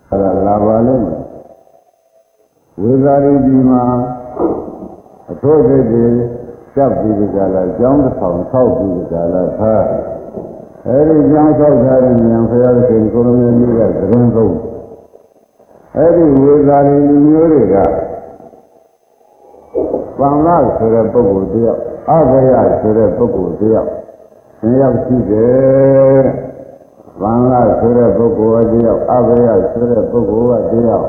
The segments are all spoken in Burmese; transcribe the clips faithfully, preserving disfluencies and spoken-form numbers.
လာပါလိမ့်မယ်ဝေသာရီဒီမှာအထိုးစိတ်တွေจับပြီးကြလားကျောင်းတစ်ဆောင်ဆောက်ပြီးကြလားဖားအဲဒီကျောင်းဆောက်ထားတဲ့ဉာဏ်ဖရာရှင်ကိုရမကြီးကသတင်းသုံးအဲဒီဝေသာရီလူမျိုးတွေကပန္နဆိုတဲ့ပုဂ္ဂိုလ်တယောက်အဘယဆိုတဲ့ပုဂ္ဂိုလ်တယောက်သင်ရောက်ရှိတယ်ပန္နဆိုတဲ့ပုဂ္ဂိုလ်တယောက်အဘယဆိုတဲ့ပုဂ္ဂိုလ်ကတယောက်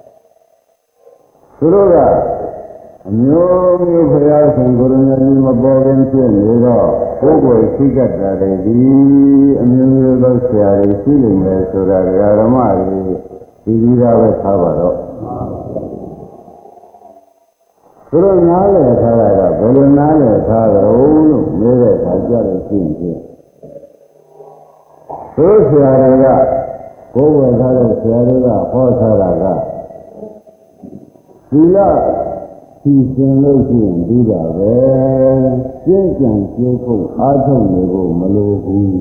သူတို့ကအမျိုးမျိုးဖရာရှင်ကိုရမကြီးမပေါ်ခင်ဖြစ်နေတော့ပုဂ္ဂိုလ်ရှိတတ်တာတွေဒီအမျိုးမျိုးသောဆရာတွေရှိနေတယ်ဆိုတာဓမ္မတွေဒီကြီးတာပဲထားပါတော့သူတို့နားလည်ထားတာကဘယ်လိုနားလည်ထားကြလို့မေးတဲ့အခါကြလို့ရှိရင်သူဆရာတွေကကိုယ်ဝယ်ထားတဲ့ဆရာတွေကဟောထားတာကဒီလားဒီစင်လို့ရှိရင်ဒီတာပဲကျင့်ကြံကြိုးဖို့အားထုတ်နေဖို့မလိုဘူး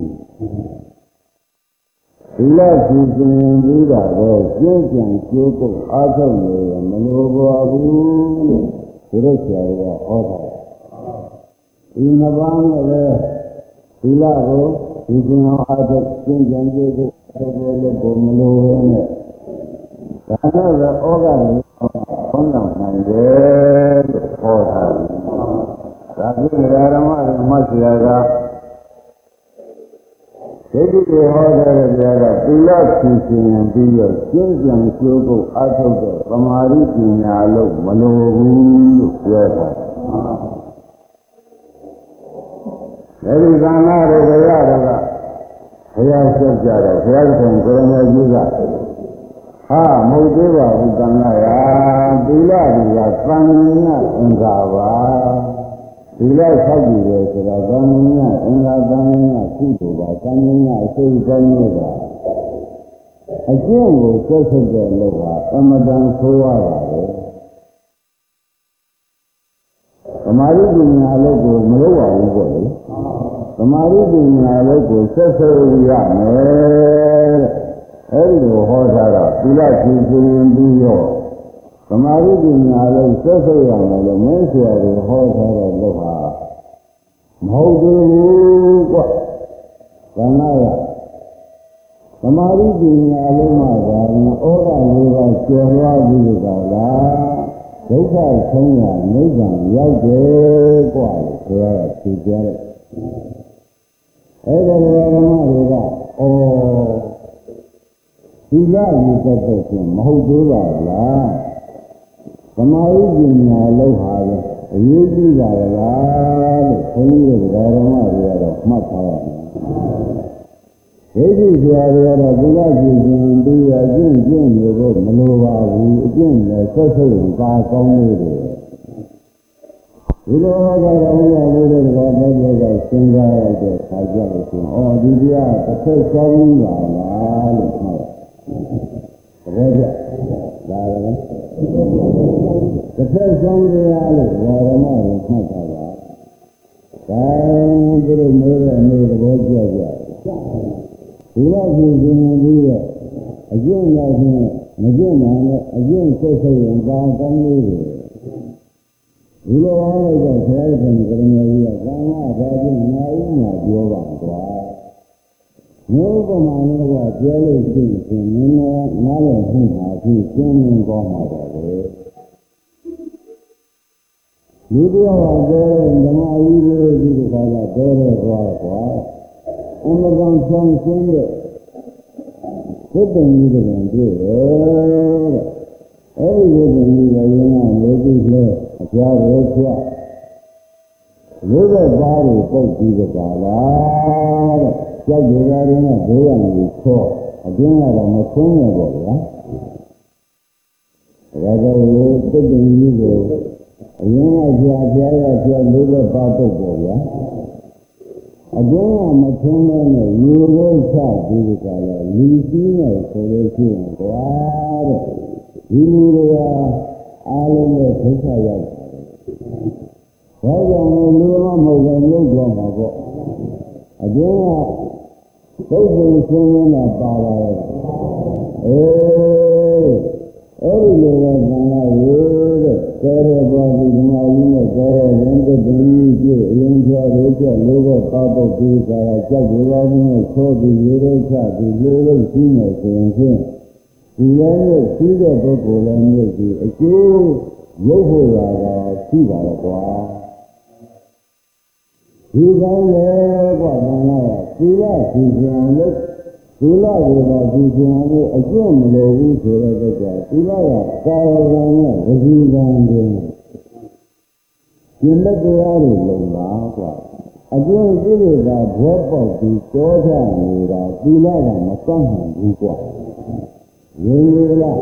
ဒီလားဒီစင်ဒီတာပဲကျင့်ကြံကြိုးဖို့အားထုတ်နေရင်မလိုပါဘူးလို့ဒီလိုဆရာတွေကဟောထားတယ်ဒီနှစ်ပါးနဲ့ပဲဒီလားကိုဒီစင်အောင်အားထုတ်ကျင့်ကြံကြိုးဖို့အားထုတ်လို့ကိုမလိုဘဲနဲ့ဒါနဲ့ပဲဩဃနဲ့ဘုန်းတော်နိုင်တယ်လို့ဟောထားတယ်။ဒါပြုဓမ္မတွေမှတ်ဆရာကဒိဋ္ဌိတွေဟောတဲ့ဆရာကသီလဖြူရှင်ရင်ပြီးတော့ကျင့်ကြံကြိုးဖို့အထောက်တဲ့သမာဓိပညာလို့မလိုဘူးလို့ပြောတာ။အဲဒီကံနာတွေကြရတော့ကဘုရားဆက်ကြတယ်ဘုရားရှင်ကိုရမကြီးကဟာမဟုတ်သေးပါဘူးကံလာရသီလကြီးကသံဃာအင်္ဂါပါသီလဆောက်ကြည့်တယ်ဆိုတာသံဃာအင်္ဂါသံဃာကုသိုလ်ပါသံဃာအစိတ်ကောင်းလို့ပါအကျင့်ကိုဆွတ်ဆုတ်တဲ့လို့ပါအမတန်ဆိုးရပါတယ်သမာဓိပညာလို့ကိုမလုပ်ပါဘူးပေါ့လေသမာဓိပညာလို့ကိုဆွတ်ဆုတ်ရမယ်အဲဒီလိုဟောထားတော့သီလဖြူရှင်ရင်ပြီးတော့သမာဓိပညာလို့ဆွတ်ဆုတ်ရမယ်လို့မင်းဆရာတွေဟောထားတဲ့လို့ဟာမဟုတ်သေးဘူးကွ။ဘာနာရသမာဓိပညာလို့မှသာဩဃလေးပါးကျော်လွှားပြီးကြလားဒုက္ခဆုံးရနိဗ္ဗာန်ရောက်တယ်ကွာလို့ဆိုရတာဖြေကြတယ်။အဲဒီဓမ္မတွေကဩသီလယူတတ်တဲ့ဖြင့်မဟုတ်သေးပါလားသမာဓိပညာလောက်ဟာလည်းအရေးကြီးပါလားလို့ခွန်ကြီးတို့ဓမ္မတွေကတော့မှတ်ထားရတယ်ဒိဋ္ဌိဆရာတွေကတော့သီလယူခြင်းပြီးရကျင့်ကျင့်နေဖို့မလိုပါဘူးအကျင့်နဲ့ဆက်ဆုပ်ပါကောင်းနေတယ်ဒီလိုကတော့ဘုရားလေးတွေကလည်းပြောကြစဉ်းစားရတဲ့ခါကြလို့ဆိုအော်ဒီတရားတစ်ခါစောင်းပါလားလို့မှတ်တယ်တကယ်ကြဒါလည်းတစ်ဖက်ဆောင်ရလို့ဓမ္မကိုမှတ်တာပါဒါသူတို့မေးတဲ့အနေသဘောကျကြဒီလိုကြည့်ရင်ပြီးတော့အကျင့်ရောက်ခြင်းမကျင့်နိုင်တဲ့အကျင့်ဆက်ဆက်ရင်ကောင်းကောင်းလေးတွေဒီလိုဟောလိုက်တော့ဆရာရှင်ကရဏကြီးကကာမဘာဖြစ်နာဥညာပြောပါကွာမျိုးကမှလည်းကပြောလို့ရှိရင်နည်းနည်းနားလည်မှုပါပြီးရှင်းရှင်းကောင်းမှာပါပဲလူပြောတာပြောရင်ဓမ္မကြီးတွေဒီကလာပြောရဲသွားကွာအမှန်ကန်ဆောင်ရှင်းတဲ့သစ်ပင်ကြီးတွေတွေ့တယ်တဲ့အဲဒီသစ်ပင်ကြီးကရင်းကမျိုးကြီးလဲအပြားတွေဖြတ်ရိုးတဲ့သားတွေပုတ်ပြီးကြလားတဲ့ကြောက်ကြရတဲ့ကဒိုးရံကြီးခေါ်အကျဉ်းကတော့မဆုံးရတော့ဗျာဒါကြောင့်ဒီသစ်ပင်ကြီးကိုအရင်အပြားပြားရပြားလေးပဲပါတော့ပေါ့ဗျာအကျဉ်းကမဆုံးလဲနဲ့ရေလို့ချပြီးကြလားလူကြီးနဲ့ဆိုလို့ရှိရင်ကွာတဲ့ဒီလူတွေကအားလုံးနဲ့ဒုက္ခရောက်တယ်ဒါကြောင့်လူမမဟုတ်ဘူးလို့ပြောမှာပေါ့အကျဉ်းကပုဂ္ဂိုလ်ရှင်းနေတာပါလာတယ်အေးအဲ့ဒီလိုပဲသံဃာရေတဲ့ကဲရပေါ်ဒီဓမ္မကြီးနဲ့ကဲရဝန်တပင်းကြီးပြည့်အရင်ကျော်လေးကျော်လေးပဲပေါပုတ်ပြီးကြတာကြောက်ကြပါမှုနဲ့ခေါ်ပြီးရေရဲချပြီးလေးလုံးရှိနေဆိုရင်ဖြင့်ဒီလည်းနဲ့ရှိတဲ့ပုဂ္ဂိုလ်လည်းမြစ်ပြီးအကျိုးရုပ်ဖို့ရတာရှိပါတော့ကွာဒီတိုင်းလေကွာသံဃာကသီလစီစဉ်လို့သီလကိုပါစီစဉ်လို့အကျင့်မလိုဘူးဆိုတဲ့ကိစ္စသီလကကာယကံနဲ့ဝစီကံတွေကျင့်တဲ့တရားတွေလုံပါကွာအကျင့်ကိလေသာဘောပေါက်ပြီးကြောချနေတာသီလကမတတ်နိုင်ဘူးကွာရင်းရလား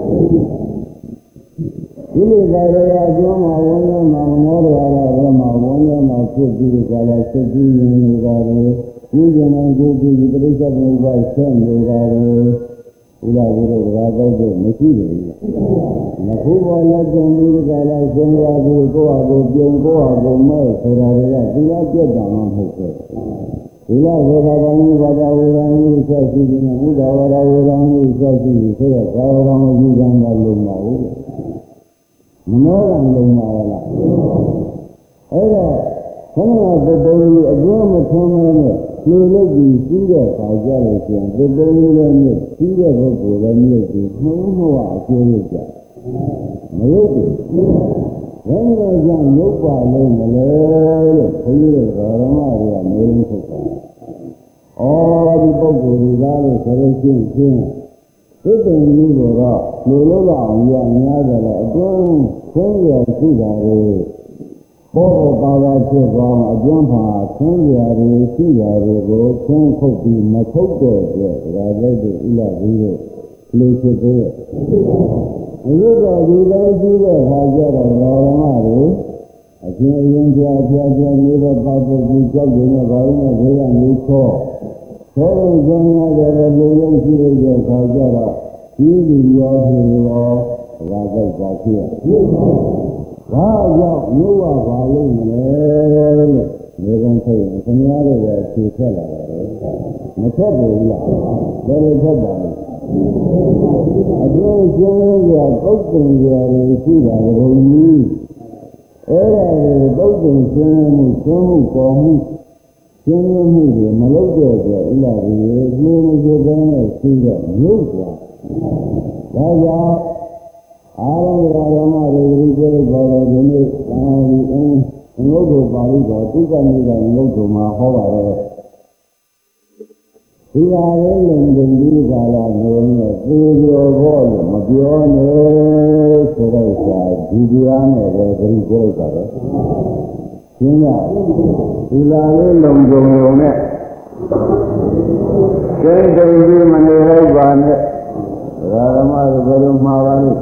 ဒီလိုသာရအကျိုးမှာဝန်းရမှာမနောရရရမှာဝန်းရမှာဖြစ်ပြီးကြလားစက်ကြီးရင်နေတာတွေဒီကျန်တဲ့ဒီဒီပြိဿဘုရားဆက်နေတာတွေဒီလိုဒီလိုဒါတော့မရှိဘူး။မခုဘောလက်ကျန်ပြီးကြလားဆင်းရဲပြီးကိုယ့်အကိုပြုံကိုယ့်အကိုမဲ့ဆိုတာတွေကဒီလိုပြတ်တာမှမဟုတ်ဘူး။ဒီလိုဝေဒနာကြီးဘာသာဝေဒနာကြီးဆက်ရှိနေဘုရားဝါဒဝေဒနာကြီးဆက်ရှိနေဆိုတော့ကာယကံဝစီကံကလုံးပါဘူး။မနောကံလုံးပါလားအဲ့တော့ခဏကတတော်ကြီးအကျိုးမထုံးမဲနဲ့လူလုပ်ပြီးကြီးတဲ့ခါကြလို့ရှိရင်တတော်ကြီးလည်းမြစ်ကြီးတဲ့ဘက်ကိုလည်းမြစ်ပြီးနှုံးနှောအကျိုးရကြမဟုတ်ဘူးဘယ်လိုကြောင့်ရုပ်ပါလို့မလဲလို့ခွင့်ရတဲ့ဓမ္မတွေကမေးလို့ထုတ်တာအော်ဒီပုဂ္ဂိုလ်ကြီးသားလို့ဆိုလို့ရှိရင်သိတဲ့ကြီးကတော့လူလို့အောင်ရများတယ်လေအတွင်းခွင့်ရရှိတာတွေဘောပါပါဖြစ်သွားအကျဉ်းပါဆင်းရဲတွေရှိရတယ်ကိုဆင်းခုတ်ပြီးမထုတ်တဲ့အတွက်ဒါလည်းဒီဥလာကြီးတို့လူဖြစ်တဲ့အယုဒ္ဓဒီလည်းရှိတဲ့ခါကျတော့ဓမ္မတွေအချင်းအရင်ကြာကြာကြာနေတဲ့ပေါပုတ်ကြီးကြောက်နေတဲ့ဘာလို့လဲဘေးကနေချောသောရင်ကျမ်းရတယ်လူလုံးရှိတဲ့ခါကျတော့ဒီလူရောဖြစ်ရောဒါကိစ္စဖြစ်ရဘာကြောင့်မြို့ဝပါလို့မလဲလို့နေကုန်ဆိုရင်ခင်ဗျားတို့လည်းဖြေထက်လာတယ်မထက်ဘူးလားဘယ်လိုထက်ပါလဲအကျိုးကျင်းရပုတ်တင်ရရှိတာဘုံကြီးအဲ့ဒါကိုပုတ်တင်ကျင်းမှုကျင်းမှုပေါ်မှုကျင်းမှုတွေမလုပ်တဲ့အတွက်ဥလာကြီးကိုမကြည့်တဲ့ရှိတဲ့မြို့ကဒါကြောင့်အားလုံးဓမ္မတွေဒီလိုပြောလို့ဒီနေ့သာဝီအင်းငုတ်ကိုပါဠိတော်တိက္ကနိကငုတ်ကိုမှာဟောပါတယ်ဒီဟာလေးလုံးလုံးဒီကလာနေနဲ့သေပြောဖို့လို့မပြောနဲ့ဆိုတော့စာဒီတရားနဲ့ပဲကြည့်ကြရပါတယ်ရှင်းလားဒီလာလေးလုံးလုံးလုံးနဲ့ကျဲတုံပြီးမနေလိုက်ပါနဲ့ဓမ္မတွေဘယ်လိုမှားပါလဲ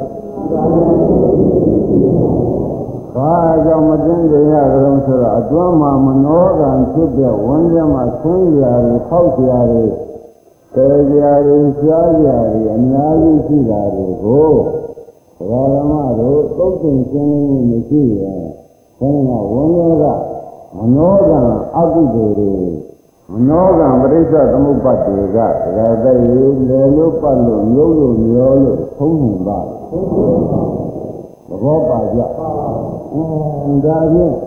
ဘာကြောင့်မတင်ကြရကြုံဆိုတော့အတွမ်းမှာမနောကံဖြစ်တဲ့ဝန်းကျင်မှာဆင်းရဲတွေဖောက်ကြတွေတေကြတွေရှားကြတွေအများကြီးရှိတာတွေကိုဓမ္မတို့သုတ်သင်ရှင်းလင်းမှုမရှိရင်ဘယ်မှာဝန်းကျင်ကမနောကံအကုသိုလ်တွေမနောကံပရိစ္ဆသမုပ္ပါဒ်တွေကဒါတည်းရေလေလို့ပတ်လို့မျိုးလို့မျောလို့ထုံးနေပါသဘောပါကြအင်းဒါဖြင့်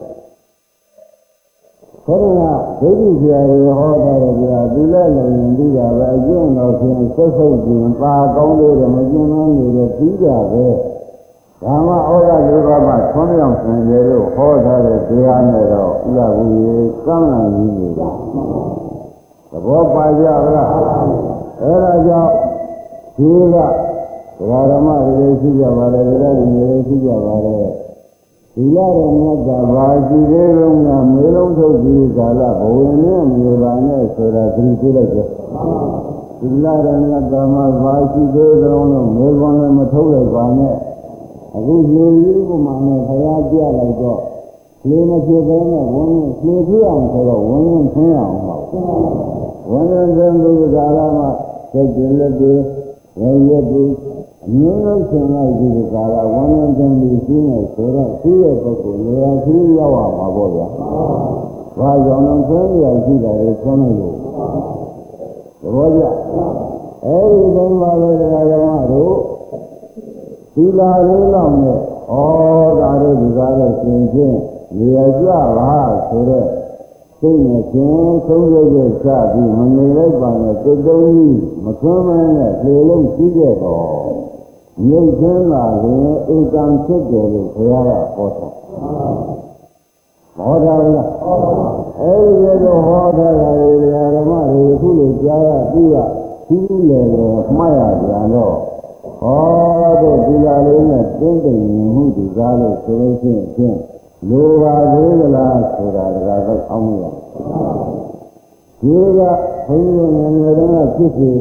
ခေါင်းကဒိဋ္ဌိဆရာတွေဟောတာလည်းကြာဒီလက်လုံးရင်ပြီးတာပဲအကျင့်တော်ဖြင့်ဆက်ဆုပ်ခြင်းပါကောင်းလေးတွေမကျင်းမနေတဲ့ပြီးကြပဲဒါမှဩရလူကမှဆွမ်းမြောက်ဆင်ကြလို့ဟောထားတဲ့တရားနဲ့တော့ဥလာဘူးကြီးကမ်းလာကြီးနေတာသဘောပါကြလားအဲဒါကြောင့်ဒီကဓမ္မတွေရှိကြပါတယ်ဒီလိုတွေရှိကြပါတယ်ဒီလာရမြတ်ကဘာရှိသေးလုံးကမေလုံးထုတ်ပြီးကာလဘဝင်နဲ့မြေပါနဲ့ဆိုတာသတိပြုလိုက်တယ်ဒီလာရမြတ်ကမှဘာရှိသေးလုံးလို့မေကွန်လည်းမထုတ်လိုက်ပါနဲ့အခုလေကြီးကမှနဲ့ခရာပြလိုက်တော့လေမဖြစ်ဘဲနဲ့ဝင်နဲ့လေပြအောင်ဆိုတော့ဝင်ရင်ဆင်းအောင်ပါဝင်ရင်ဆင်းပြီးကာလမှာစိတ်ကြည်လက်တွေဝေရည်အမျိုးမျိုးဆင်လိုက်ဒီကာလဝမ်းနဲ့တန်ပြီးရှိနေဆိုတော့ရှိတဲ့ပုဂ္ဂိုလ်လေယာရှိရောက်ရမှာပေါ့ဗျာ။ဘာကြောင့်လဲဆင်းရဲရှိတာလေဆင်းနေလို့သဘောကျအဲဒီဘုရားလေးတရားဓမ္မတို့သီလလေးလောက်နဲ့ဩဒါတို့ဒီကားတော့ရှင်ချင်းနေရကြပါဆိုတော့သိနေချင်းသုံးရရချပြီးမနေလိုက်ပါနဲ့စိတ်တုံးကြီးမသွမ်းမနဲ့လေလုံးရှိခဲ့တော့မြုပ်ချင်းလာရင်ဧကံဖြစ်တယ်လို့ဘုရားကဟောတာဟောတာလားအဲဒီလိုဟောတာကလေဓမ္မတွေအခုလိုကြားရပြီးရပြီးလေလေမှားရပြန်တော့ဟောတဲ့ဒီလာလေးနဲ့တင်းတိမ်မှုဒီကားလို့ဆိုလို့ရှိရင်လိုပါသေးသလားဆိုတာတကားတော့အောင်းမရဒီကဘုန်းကြီးငယ်ငယ်တုန်းကဖြစ်စီ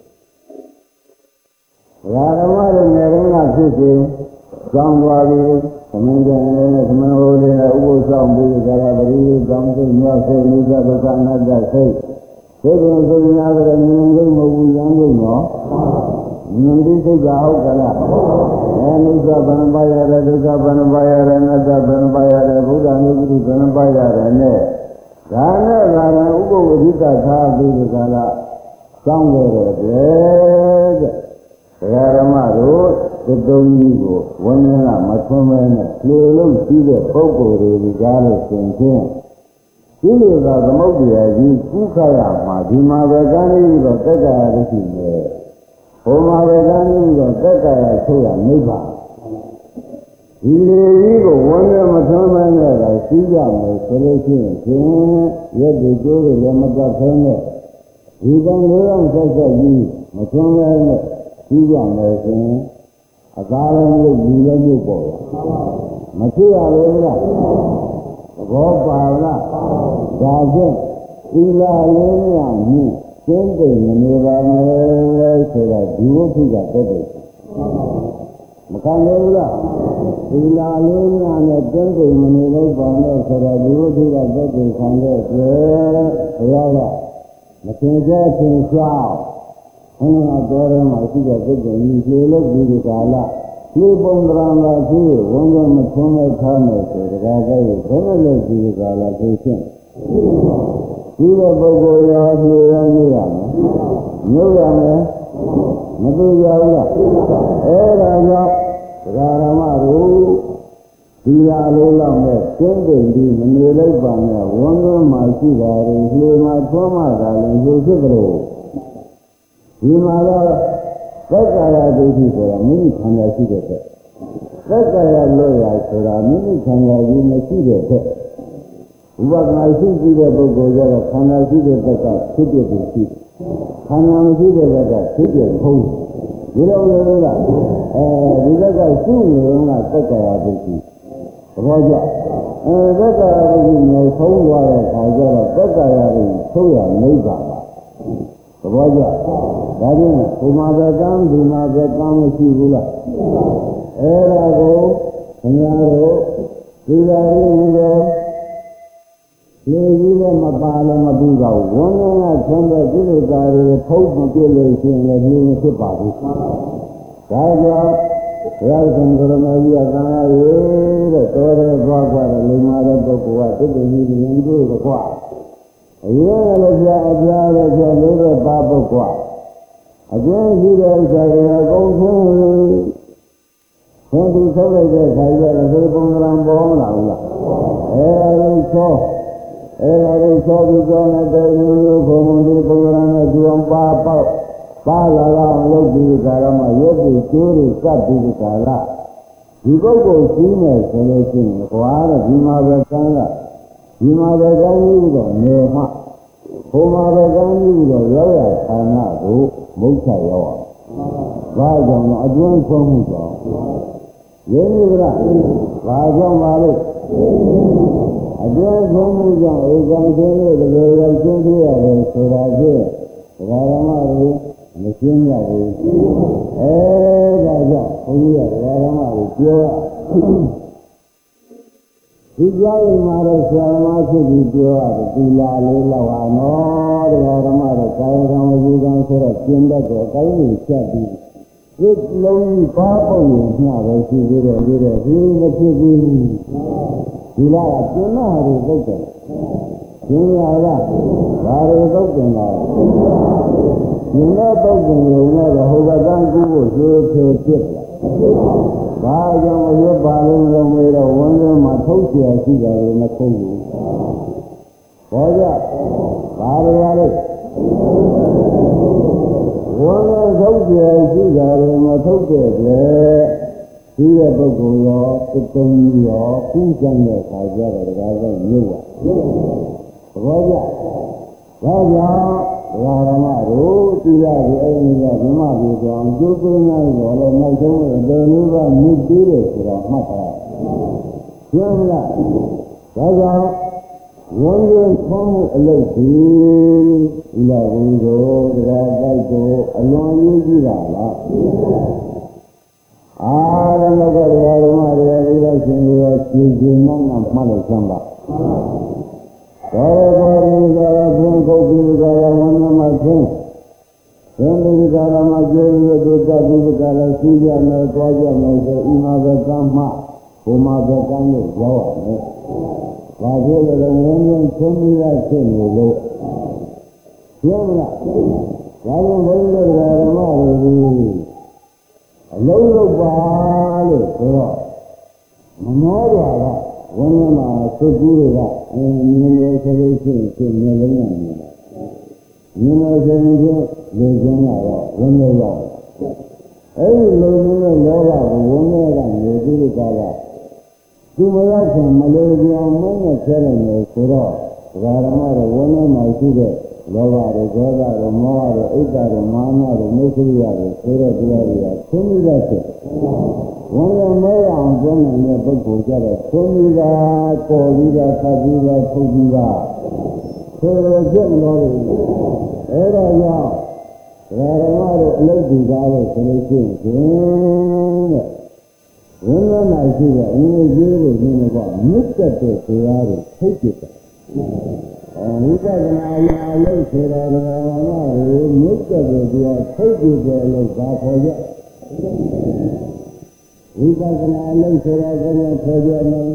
ရာဓမ္မတွေငယ်တုန်းကဖြစ်စီကြောင်းသွားပြီးသမင်ကြံလေးနဲ့သမင်ဟိုလေးနဲ့ဥပုသ်ဆောင်ပြီးကြတာပရိသောင်းစိတ်မြောက်စိတ်နိစ္စဒုက္ခအနတ္တစိတ်သိတဲ့စိတ်များတဲ့ဉာဏ်ကြီးမဟုတ်ဘူးဉာဏ်ကြီးနော်ဉာဏ်ကြီးစိတ်ကဟုတ်ကလားအဲနိစ္စဘဏ္ဍပါရတယ်ဒုက္ခဘဏ္ဍပါရတယ်အနတ္တဘဏ္ဍပါရတယ်ဘုရားမြတ်ကြီးဘဏ္ဍပါရတယ်နဲ့ဒါနဲ့ကလည်းဥပဝိဒိကသာပြီးဒီကလာစောင့်ခဲ့တယ်တဲ့ဒကာဓမ္မတို့သစ်တုံးကြီးကိုဝန်းရင်းကမသွမ်းမဲနဲ့လေလုံးရှိတဲ့ပုဂ္ဂိုလ်တွေဒီကားလို့သင်ချင်းဒီလိုကသမုဒ္ဒရာကြီးကုခရမှာဒီမှာပဲကမ်းပြီးတော့တက်ကြရရှိနေဘုံမှာပဲကမ်းပြီးတော့တက်ကြရဆိုရနိဗ္ဗာန်ဒီလေကြီးကိုဝန်းရင်းမသွမ်းမဲနဲ့ကရှိကြမယ်ဆိုလို့ရှိရင်ရက်ဒီကျိုးတွေလည်းမတတ်ဖဲနဲ့ဒီကံလေးအောင်ဆက်ဆက်ပြီးမသွမ်းမဲနဲ့ရှိကြမယ်ဆိုရင်အကားလည်းလို့ညီလည်းမြုပ်ပေါ်ရမဖြစ်ရဘူးလားသဘောပါလားဒါဖြင့်သီလလေးရမြင့်ကျင့်ကြံနေပါမယ်ဆိုတော့ဒီဝိသုကတက်တယ်မခံရဘူးလားသီလလေးရနဲ့ကျင့်ကြံနေလို့ပါမယ်ဆိုတော့ဒီဝိသုကတက်တယ်ခံတဲ့အတွက်ဘုရားကမသင်္ကြန်သင်္ချောင်းဘုရားတော်ထဲမှာရှိတဲ့စိတ်ကိုညီလေလို့ဒီဒီကာလဒီပုံသဏ္ဍာန်ကရှိဝန်ကမထုံးမဲ့ထားမယ်ဆိုတကားကြိုက်ဘယ်လိုလဲဒီဒီကာလသိချင်းဒီလိုပုဂ္ဂိုလ်ရောဒီရောမျိုးရမယ်မျိုးရမယ်မသိရဘူးလားအဲဒါကြောင့်ဒကာရမတို့ဒီဟာလေးလောက်နဲ့ကျင့်ကြံပြီးမနေလိုက်ပါနဲ့ဝန်ကမှရှိတာတွေလေမှာသွမ်းမှတာလည်းယူဖြစ်ကြလို့ဒီမှာတော့သက်ကာယဒိဋ္ဌိဆိုတာမိမိခန္ဓာရှိတဲ့သက်သက်ကာယလွတ်ရဆိုတာမိမိခန္ဓာကြီးမရှိတဲ့သက်ဥပဒနာရှိကြည့်တဲ့ပုဂ္ဂိုလ်ကျတော့ခန္ဓာရှိတဲ့သက်ကဖြစ်ဖြစ်ပြီးရှိခန္ဓာမရှိတဲ့သက်ကဖြစ်ဖြစ်ဖုံးဒီလိုလိုလားအဲဒီသက်ကရှိနေတော့ကသက်ကာယဒိဋ္ဌိသဘောကျအဲသက်ကာယဒိဋ္ဌိမျိုးဖုံးသွားတဲ့ခါကျတော့သက်ကာယဒိဋ္ဌိထုတ်ရနိဗ္ဗာန်သဘောကျဒါကြောင့်ဘုမာဘကံဒီမာဘကံမရှိဘူးလားအဲ့ဒါကိုခင်ဗျားတို့ဒီလာရင်းကိုလေကြီးလည်းမပါလည်းမပြီးပါဘူးဝန်ကဆင်းတဲ့ကိလေသာတွေဖုတ်မပြည့်လို့ရှိရင်လည်းဒီမဖြစ်ပါဘူးဒါကြောင့်ဘုရားရှင်ကရမကြီးကသံဃာရေတဲ့တော်ရဲသွားကြတယ်လိမ္မာတဲ့ပုဂ္ဂိုလ်ကတိတ္တိကြီးရင်တို့ကွာအရင်ကလည်းကြာအပြားလည်းကြာလို့တော့ပါပုဂ္ဂိုလ်အကျဉ်းရှိတဲ့ဥစ္စာတွေအကုန်ဆုံးဘုန်းသူဆောက်လိုက်တဲ့ခါကျတော့ဒီပုံစံပေါ်မလာဘူးလားအဲဒီဆောအဲဒီဆောပြီးကြောင်းတဲ့မျိုးမျိုးဘုံဘုံဒီပုံစံနဲ့ဒီအောင်ပါပေါက်ပါလာအောင်လုပ်ပြီးကြတော့မှရုပ်ကိုကျိုးတွေကပ်ပြီးကြတာဒီပုဂ္ဂိုလ်ရှိနေဆိုလို့ရှိရင်ကွာတဲ့ဒီမှာပဲကမ်းကဒီမှာပဲကမ်းပြီးတော့နေမှဘုံမှာပဲကမ်းပြီးတော့ရောက်ရဌာနကိုမုတ်ချရောက်အောင်ဘာကြောင့်လဲအတွင်းဆုံးမှုကြောင့်ရင်းရကဘာကြောင့်ပါလဲအတွင်းဆုံးမှုကြောင့်ဧကံရှင်းလို့တကယ်ရောက်ရှင်းပြရတယ်ဆိုတာဖြင့်ဒကာရမတွေမရှင်းရဘူးအဲဒါကြောင့်ဘုန်းကြီးကဒကာရမတွေပြောရဒီကြားရင်မှာတော့ဆရာမဖြစ်ပြီးပြောရတယ်သီလလေးလောက်ဟာနော်တရားဓမ္မတော့ကာယကံဝစီကံဆိုတော့ကျင့်တတ်တယ်အတိုင်းကြီးချက်ပြီးဒီလုံးကြီးပါပေါ့ရင်ညပဲရှိသေးတယ်ပြီးတော့ဒီမဖြစ်ဘူးဒီလားကကျင့်နာတွေသုတ်တယ်ကျင့်ရလားဘာတွေသုတ်တယ်လားဒီနေ့ပုဂ္ဂိုလ်ရုံနဲ့ဟိုဘကန်းကူဖို့ရွှေဖြေဖြစ်လာဘာကြောင့်ရွတ်ပါလို့လုံးမေးတော့ဝန်းထဲမှာထုတ်เสียရှိတယ်လို့မထုတ်ဘူးဘောကြဘာတွေရလဲဝန်းထဲထုတ်เสียရှိတယ်လို့မထုတ်တဲ့လေဒီရဲ့ပုဂ္ဂိုလ်ရောသတုံးရောကုသတဲ့ခါကြတော့ဒါကမြို့ပါဘောကြဒါကြောင့်ဓမ္မတို့တိရရဲ့အဲ့ဒီကဓမ္မတွေကြောင့်ကျိုးပေးနိုင်တော့လည်းနောက်ဆုံးအပေလေးကမြစ်သေးတယ်ဆိုတော့မှတ်ထားရမလားဒါကြောင့်ဝန်ရင်ခေါင်းမှုအလုပ်ကြီးဒီလိုဝိကိုတရားတိုက်ကိုအလွန်ကြီးကြည့်ပါလားအာရမကတရားဓမ္မတွေဒီလိုရှင်တွေရှင်းရှင်းနဲ့မှတ်လို့ဆမ်းပါသောဘောရိသာဘုံကုတ်ဒီကာရဝန္နမချင်းသင်္ဒီကာရမကျေရတုတ္တဒီကာရရှိကြမယ်၊သွားကြမယ်ဆိုဤမှာပဲကမ်းမှဘုမှာပဲကမ်းလို့ရောက်ရမယ်။ဘာဖြစ်လဲလဲဝန်းရင်းချင်းပြီးသားဖြစ်နေလို့ပြောမလား။ဒါကြောင့်ဘုန်းကြီးတို့ဓမ္မတွေအလုံးလုံးပါလို့ဆိုတော့မနှောကြတာဝန်းရင်းမှာသုတ်ကူးတွေကအင်းမြင်နေဆိုလို့ရှိရင်ဖြစ်နေလုံးနိုင်တယ်။မြင်နေဆိုရင်လေကျင်းလာတော့ဝန်းရင်းရောက်အဲ့ဒီလုံနေတဲ့လောဘကိုဝန်းရင်းကနေပြီးတော့ကသူမရောက်ခင်မလို့ပြောင်းမနဲ့ဆဲတယ်လို့ဆိုတော့ဓမ္မတော်ဝန်းရင်းမှာရှိတဲ့လောဘတွေဒေါသတွေမောဟတွေအိတ်တာတွေမာနတွေမိစ္ဆရိယတွေဆိုတဲ့တရားတွေကသိမိတတ်တယ်ဝန်းရင်းမဲအောင်ကျင်းနေတဲ့ပုဂ္ဂိုလ်ကြတော့သိမိတာပေါ်ပြီးတာသတ်ပြီးတာထုတ်ပြီးတာဆိုတော့ကျင့်လို့အဲ့ဒါကြောင့်ဓမ္မတို့အလုပ်ဒီကားလို့ဆိုလို့ရှိရင်တဲ့ဝိညာဉ်၌ရှိတဲ့အင်းကြီးတွေနည်းတော့မြစ်တက်တဲ့တရားတွေထုတ်ပြတယ်အဲဝိပဿနာအရာလို့ဆိုတာဓမ္မတို့မြစ်တက်တဲ့တရားထုတ်ပြတယ်လို့သာခေါ်ကြဝိပဿနာလို့ဆိုတာကလည်းခေါ်ကြမယ်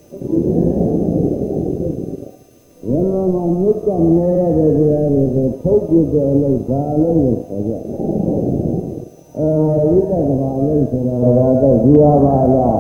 ဝိညာဉ်မှာမြစ်တက်နေတဲ့တရားတွေကိုထုတ်ပြတယ်လို့သာလို့ခေါ်ကြအဲဝိပဿနာလို့ဆိုတာကတော့ဒီဟာပါလား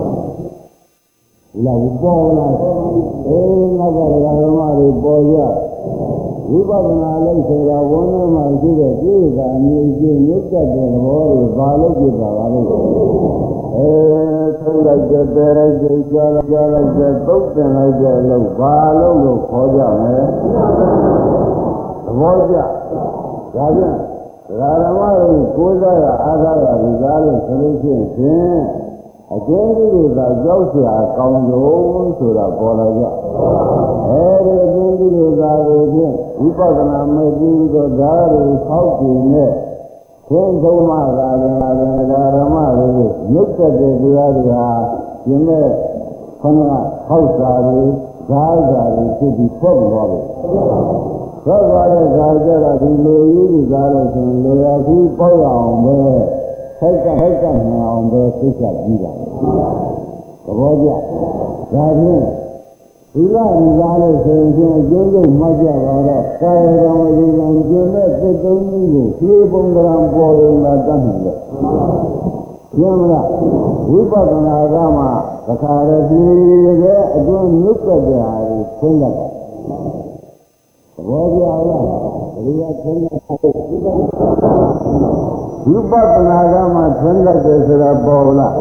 လာပေါ်လာအေးနောက်ကဓမ္မတွေပေါ်ရဝိပဿနာလို့ဆိုတာဝန်းထဲမှာရှိတဲ့ပြည့်စုံအမြင့်ကြီးမြစ်တက်တဲ့သဘောတွေဘာလို့ပြတာပါလဲအဲထုတ်လိုက်တဲ့တဲလိုက်တဲ့ကြားလိုက်ကြားလိုက်တဲ့သုတ်တင်လိုက်တဲ့လို့ဘာလို့လို့ခေါ်ကြမလဲသဘောကျဒါဖြင့်ဓမ္မတွေကိုးစားရအားထားရဒီကားလို့ဆိုလို့ရှိရင်အကျဉ်းကြီးတွေကကြောက်เสียကောင်းလို့ဆိုတာပေါ်လာကြအဲဒီအကျဉ်းကြီးတွေကကိုဖြင့်ဝိပဿနာမဲ့ပြီးတော့ဓာတ်တွေဖောက်တည်နဲ့ခွင့်ဆုံးမှသာလည်းဓမ္မတွေမြုပ်တက်တဲ့တရားတွေဟာဒီမဲ့ခဏဟောက်စာတွေဓာတ်စာတွေဖြစ်ပြီးဖွက်သွားတယ်သောသွားတဲ့ခါကျတော့ဒီလိုကြီးဒီကားလို့ဆိုရင်လေယာကြီးပေါ့ရအောင်ပဲထိုက်ကထိုက်ကနေအောင်ပဲသိချပြီးတာသဘောကျဒါဖြင့်ဒီလာဒီကားလို့ဆိုရင်အကျဉ်းချုပ်မှတ်ကြပါတော့ကာယကံဝိဉာဏ်ကျင့်တဲ့သစ္စာကြီးကိုဖြေပုံကံပေါ်ရင်လာတတ်နိုင်တယ်ကျင်းမလားဝိပဿနာကမှသခါရဖြေတဲ့အတွင်းမြုပ်တဲ့ဟာကိုသိတတ်တယ်ဘောပြာလားဘယ်လိုဆင်းရဲဝိပဿနာကမှဆင်းရဲတယ်ဆိုတာပေါ်လား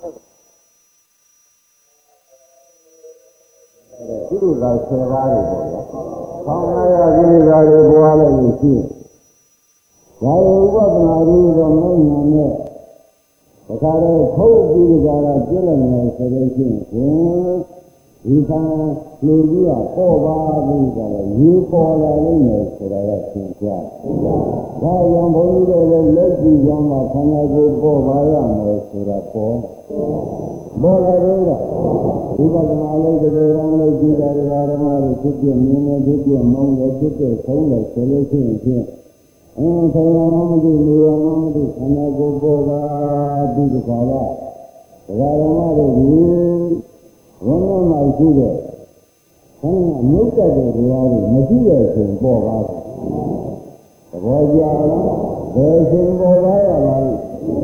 ဒီလိုသာဆယ်ပါးတွေပေါ့ဗျာ။ဆောင်းရရကိလေသာတွေပွားလိုက်လို့ရှိရင်ဒါဝိပဿနာကြီးတော့မဉဏ်နဲ့ဒါကြတော့ထုတ်ပြီးကြတာပြည့်လိုက်နေဆိုလို့ရှိရင်ဒီကံလူကြီးကပေါ်ပါပြီးကြတယ်ရေပေါ်လာလို့နေဆိုတာကသင်ကြား။ဒါကြောင့်ဘုန်းကြီးတို့လည်းလက်ကြည့်ကြမှာခန္ဓာကိုယ်ပေါ်ပါရမယ်ဆိုတာပေါ်ပေါ်လာတော့ဝိပဿနာလေးတကယ်ကောင်းလို့ကြည့်တာဓမ္မတွေဖြစ်ပြမြင်နေဖြစ်ပြမောင်းနေဖြစ်ပြဆုံးတယ်ဆိုလို့ရှိရင်ဖြင့်အင်းဆောင်းရမလို့လူရမလို့ခန္ဓာကိုယ်ပေါ်ပါပြီးကြတာဓမ္မတွေဒီဝိညာဉ်မှာရှိတဲ့ခန္ဓာမြုပ်တတ်တဲ့တရားတွေမရှိတဲ့ဆိုပေါ်ပါဘူး။သဘောကြလားဘယ်ရှင်ပေါ်ပါရပါလဲ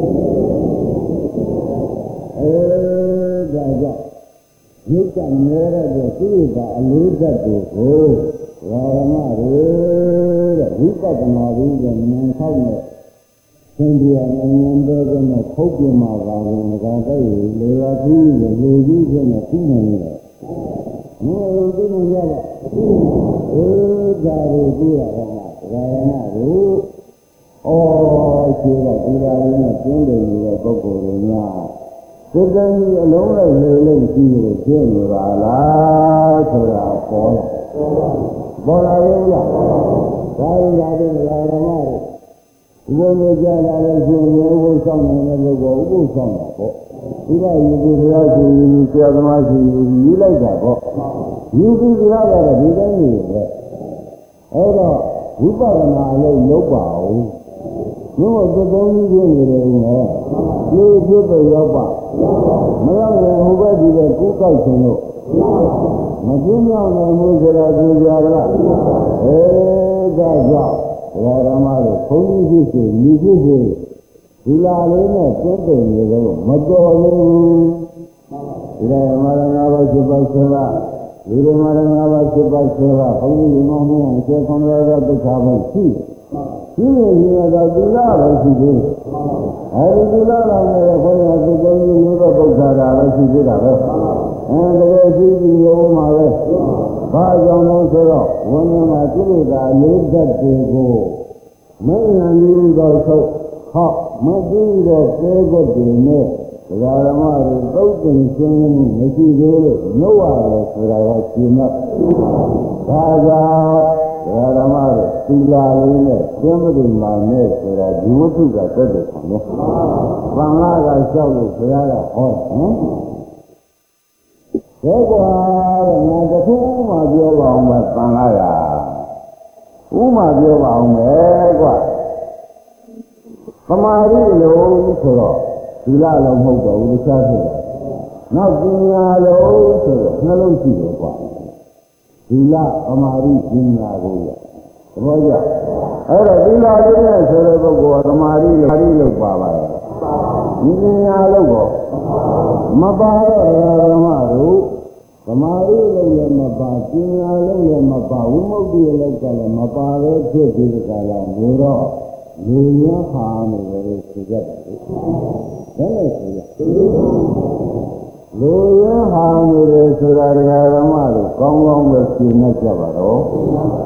အဲဒါကြောင့်မြစ်ကမြဲတဲ့သူ့ကအလေးသက်တွေကိုဝါရမတွေတဲ့ဝိပဿနာရင်းနဲ့ဉာဏ်ဆောက်နဲ့သင်ပြဉာဏ်တဲ့ကနဲ့ခုတ်ပြမှာပါဝင်ငါတဲ့လေယာကြီးလေကြီးချင်းနဲ့ပြီးနေတယ်။မောပြီးနေရတာ။အေးဒါတွေကြည့်ရတာကဝါရမတို့အော်ရှိတော့ဒီလာရင်းနဲ့ကျင်းတယ်နေတဲ့ပုဂ္ဂိုလ်တွေများကိုယ်တိုင်အလုံးလိုက်လေလို့ကြည့်ရပြည့်နေပါလားဆိုတာပေါ်လာပေါ်လာရဲ့လားဒါရင်းလာတဲ့လာရမတွေဒီလိုမျိုးကြားလာလို့ရှင်မျိုးကိုစောင့်နေတဲ့ပုဂ္ဂိုလ်ဥပုစောင့်တာပေါ့ဒီကယူပြီးတရားရှိရင်ဆရာသမားရှိရင်ယူလိုက်တာပေါ့ယူပြီးတရားကတော့ဒီတိုင်းနေတယ်အဲ့တော့ဝိပဿနာအလုပ်လုပ်ပါဦးမြို့သသုံးကြီးပြနေတယ်နော်ဒီဖြစ်တဲ့ရောက်ပါမရောက်ရင်ဟိုဘက်ဒီဘက်ကိုကောက်ရှင်လို့မပြင်းမြောက်နိုင်ဘူးဆိုတာသိကြလားအဲဒါကြောင့်ဘုရားဓမ္မတို့ဘုန်းကြီးဖြစ်စေလူဖြစ်စေဒီလာလေးနဲ့ပြည့်စုံနေတော့မတော်ဘူးဒီလာဓမ္မရငါးပါးဖြစ်ပါစေလားလူဓမ္မရငါးပါးဖြစ်ပါစေလားဘုန်းကြီးမောင်မောင်ကျေခွန်တော်သောတိခါပဲရှိရှိနေရင်တော့ဒီလာပဲရှိသေးတယ်အဲဒီလာလာနဲ့ဘုရားသူတော်ကြီးမျိုးတော့ပုဒ်တာလည်းရှိသေးတာပဲအဲတကယ်ရှိပြီးရုံမှာပဲဘာကြောင့်လဲဆိုတော့ဝိညာဉ်မှာကိလေသာလေးသက်တွေကိုမဉ္ဇဉ်ကြီးတော့ထုတ်ဟောမကြည့်တော့ကျဲကွက်တွေနဲ့ဒကာဓမ္မတွေသုတ်တင်ရှင်းမရှိသေးလို့နှုတ်ရတယ်ဆိုတာကရှင်းတော့ဒါကြောင့်ဒကာဓမ္မတွေသီလာလေးနဲ့ကျင်းမတိမာနဲ့ဆိုတာဒီဝတ္ထုကတက်တယ်ခေါ်တယ်။ဘာငါကလျှောက်လို့ဘုရားကဟောဟမ်ဘယ်ကွာတဲ့ငါတခုမှပြောပါအောင်ပဲသံဃာကဥမာပြောပါအောင်ပဲကွာပမာရီလို့ဆိုတော့ဒီလာလုံးမဟုတ်တော့ဘူးတခြားဖြစ်တယ်နောက်ပညာလို့ဆိုတော့နှလုံးရှိတယ်ကွာဒီလာပမာရီပညာကိုရသဘောကျအဲ့တော့ဒီလာလေးနဲ့ဆိုတဲ့ပုဂ္ဂိုလ်ကပမာရီလို့ပါရီလို့ပါပါရဲ့ဒီပညာလို့ပေါ့မပါတော့ဓမ္မတို့သမာဓိလည်းလည်းမပါပညာလည်းလည်းမပါဝိမု ക്തി လည်းကလည်းမပါပဲဖြစ်ပြီးကြလာလို့တော့လူရဟာနေတယ်ဆိုကြတယ်။ဒါလည်းဆိုရလူရဟာနေတယ်ဆိုတာဓမ္မတို့ကောင်းကောင်းပဲရှင်းနေကြပါတော့။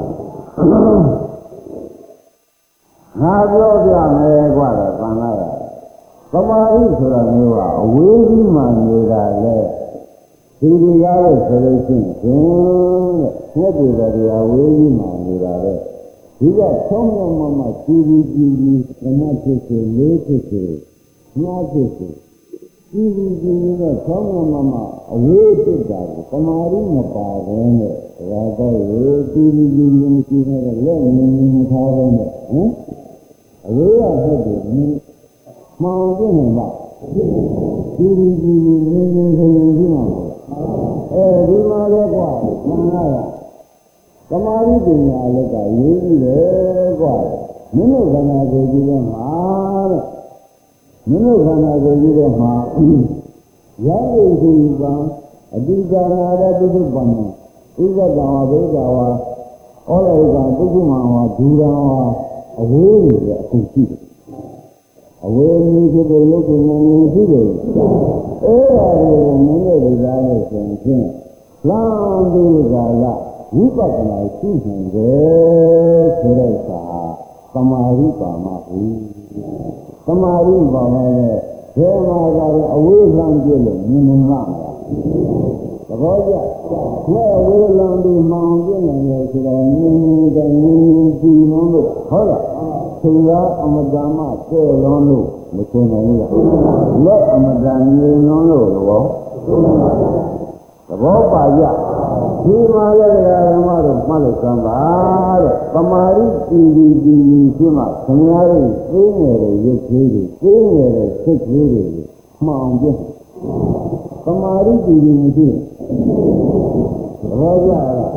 ငါပြောပြမယ်ကွာတော့သံဃာကသမာဓိဆိုတာမျိုးကအဝေးကြီးမှနေတာလေဒီဒီကားလို့ဆိုလို့ရှိရင်တဲ့မြတ်တွေတရားဝေးကြီးမှနေတာလေဒီကသုံးရမမကြည်ကြည်ကြည်ကြည်ခဏဖြစ်စေလေးဖြစ်စေညာဖြစ်စေကြည်ကြည်ကြည်နဲ့သုံးရမမအဝေးဖြစ်တာကိုသမာဓိမပါဘဲနဲ့ဒါတော့ရေကြည်ကြည်ကြည်မရှိတဲ့လက်မြင်မြင်ထားတဲ့ဟမ်အဝေးရဖြစ်တယ်မှောင်ပြနေမှာကြည်ကြည်ကြည်ကြည်နေနေနေနေမှာအဲဒီမှာလည်းကွာမှန်လားသမာဓိပညာလည်းကရေးကြည့်တယ်ကွာမင်းတို့ခန္ဓာကိုယ်ကြီးကမှာတဲ့မင်းတို့ခန္ဓာကိုယ်ကြီးကမှာရည်ရည်ဒီပံအတိကာရတပုပ္ပံဥပဒံဝဘိကဝါဩလောကပုဂ္ဂမဝါဒူရံဝါအဝေးကြီးအခုရှိတယ်အဝေးကြီးဖြစ်တဲ့ရုပ်ကိုမြင်နေရှိတယ်အဲ့ဒါကိုမင်းတို့ဒီကားလို့ဆိုရင်လမ်းဒီကာလဝိပဿနာရှိနေတယ်ဆိုတဲ့အခါသမာဓိပါမှာဘူးသမာဓိပါမှာလည်းဘယ်မှာကလည်းအဝေးလမ်းပြည့်လို့မြင်နေမှာမလားသဘောကျမဲ့အဝေးလမ်းပြီးမောင်ပြည့်နေတယ်ဆိုတော့မြင်တယ်မြင်ကြည့်လို့ဟုတ်လားသူကအမတမကဲလုံးလို့မချင်နိုင်ဘူးလားလက်အမတန်မြင်လုံးလို့တော့သဘောပါကြဒီမှာလည်းဓမ္မတို့မှတ်လို့စမ်းပါတဲ့သမာဓိတည်တည်တည်ရှိမှခင်ဗျားတို့သိနေတယ်ရုပ်သေးတွေသိနေတယ်စိတ်သေးတွေမှောင်ပြသမာဓိတည်တည်မရှိသဘောကျလား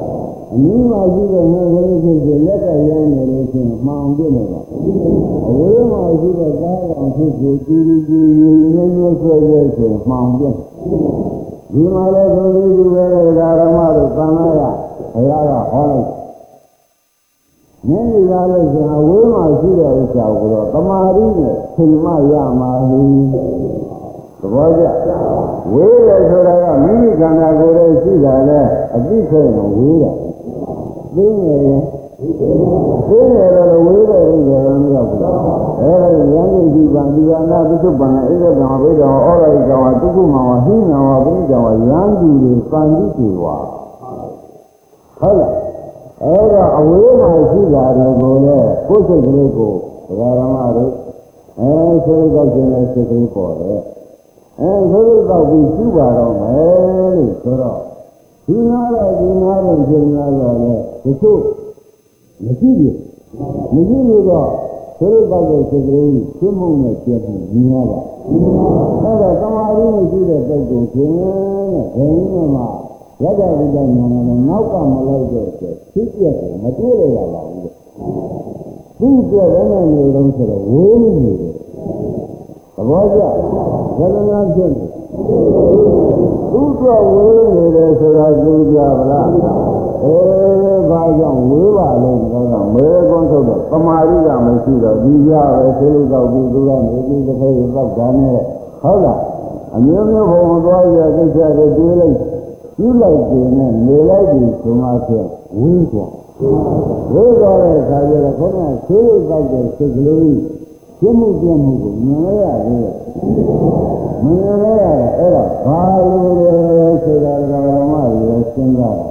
အနည်းမှရှိတဲ့ငယ်ကလေးဖြစ်ဖြစ်လက်ကရောင်းနေလို့ရှိရင်မှောင်ပြနေပါအဝေးမှာရှိတဲ့ကားကောင်ဖြစ်ဖြစ်ကြီးကြီးကြီးရင်းရင်းဆွဲဆွဲဆိုမှောင်ပြဒီမှာလည်းသူကြီးကြီးပဲဓမ္မတို့သံဃာကဘုရားကဟောလိုက်မြင်ရလို့ဆိုအဝေးမှာရှိတဲ့ဥစ္စာကိုတော့တမာရီနဲ့ချိန်မရမှာဟိသဘောကျဝေးတယ်ဆိုတာကမိမိခန္ဓာကိုယ်ရဲ့ရှိတာလဲအသိဆုံးကိုဝေးတယ်သိနေရင်သိနေတော့ဝေးတယ်လို့ပြောရင်မရောက်ဘူးအဲဒါရံနေဒီပံဒီကနာပိစုပံနဲ့ဣဇကံဝိဒောဩရိကံဝတုကုမံဝဟိနံဝပရိကံဝရံသူတွေပံတိတွေဝါဟုတ်လားအဲ့တော့အဝေးမှာရှိတာတွေကိုလည်းကိုယ်စိတ်ကလေးကိုဒကာရမတို့အဲဆိုတော့ကျင်းတဲ့စိတ်ကလေးပေါ်တယ်အဲဆိုတော့ပြီးရှိပါတော့မယ်လို့ဆိုတော့ဒီနာတော့ဒီနာတော့ကျင်းလာတော့လေဒီခုမရှိဘူးမရှိဘူးတော့ဆိုတော့တဲ့စိတ်ကလေးရှင်းမုံနဲ့ကျက်ဖို့ညီရပါအဲ့တော့တမာရီမရှိတဲ့ပုဂ္ဂိုလ်ကျင်းတဲ့ဘယ်နည်းမှရတ္တဝိဒ္ဓဉာဏ်နဲ့နောက်ကမလိုက်တဲ့အတွက်ဖြစ်ပြက်ကိုမတွေ့ရပါဘူး။သူ့အတွက်လည်းနေတော့ဆိုတော့ဝေးနေတယ်။သဘောကျ။ဘယ်လိုများဖြစ်လဲ။သူ့အတွက်ဝေးနေတယ်ဆိုတာသိကြပါလား။အဲဘာကြောင့်ဝေးပါလဲဆိုတော့မဲကွန်းထုတ်တော့ပမာရိကမရှိတော့ဒီကြပဲဆေးလို့တော့ဒီသူကနေဒီတစ်ဖက်ရောက်တာနဲ့ဟုတ်လား။အမျိုးမျိုးဘုံသွားရကိစ္စတွေတွေးလိုက်ပြုလိုက်တယ်နဲ့နေလိုက်ပြီဆိုမှဆိုဝိကွာဝိကွာတဲ့အခါကျတော့ခေါင်းကဆေးလိုက်တဲ့စိတ်ကလေးပြမှုပြမှုကိုမြင်ရရတယ်မြင်ရရတယ်အဲ့ဒါဘာလို့လဲဆိုတာကဓမ္မရေစဉ်းစား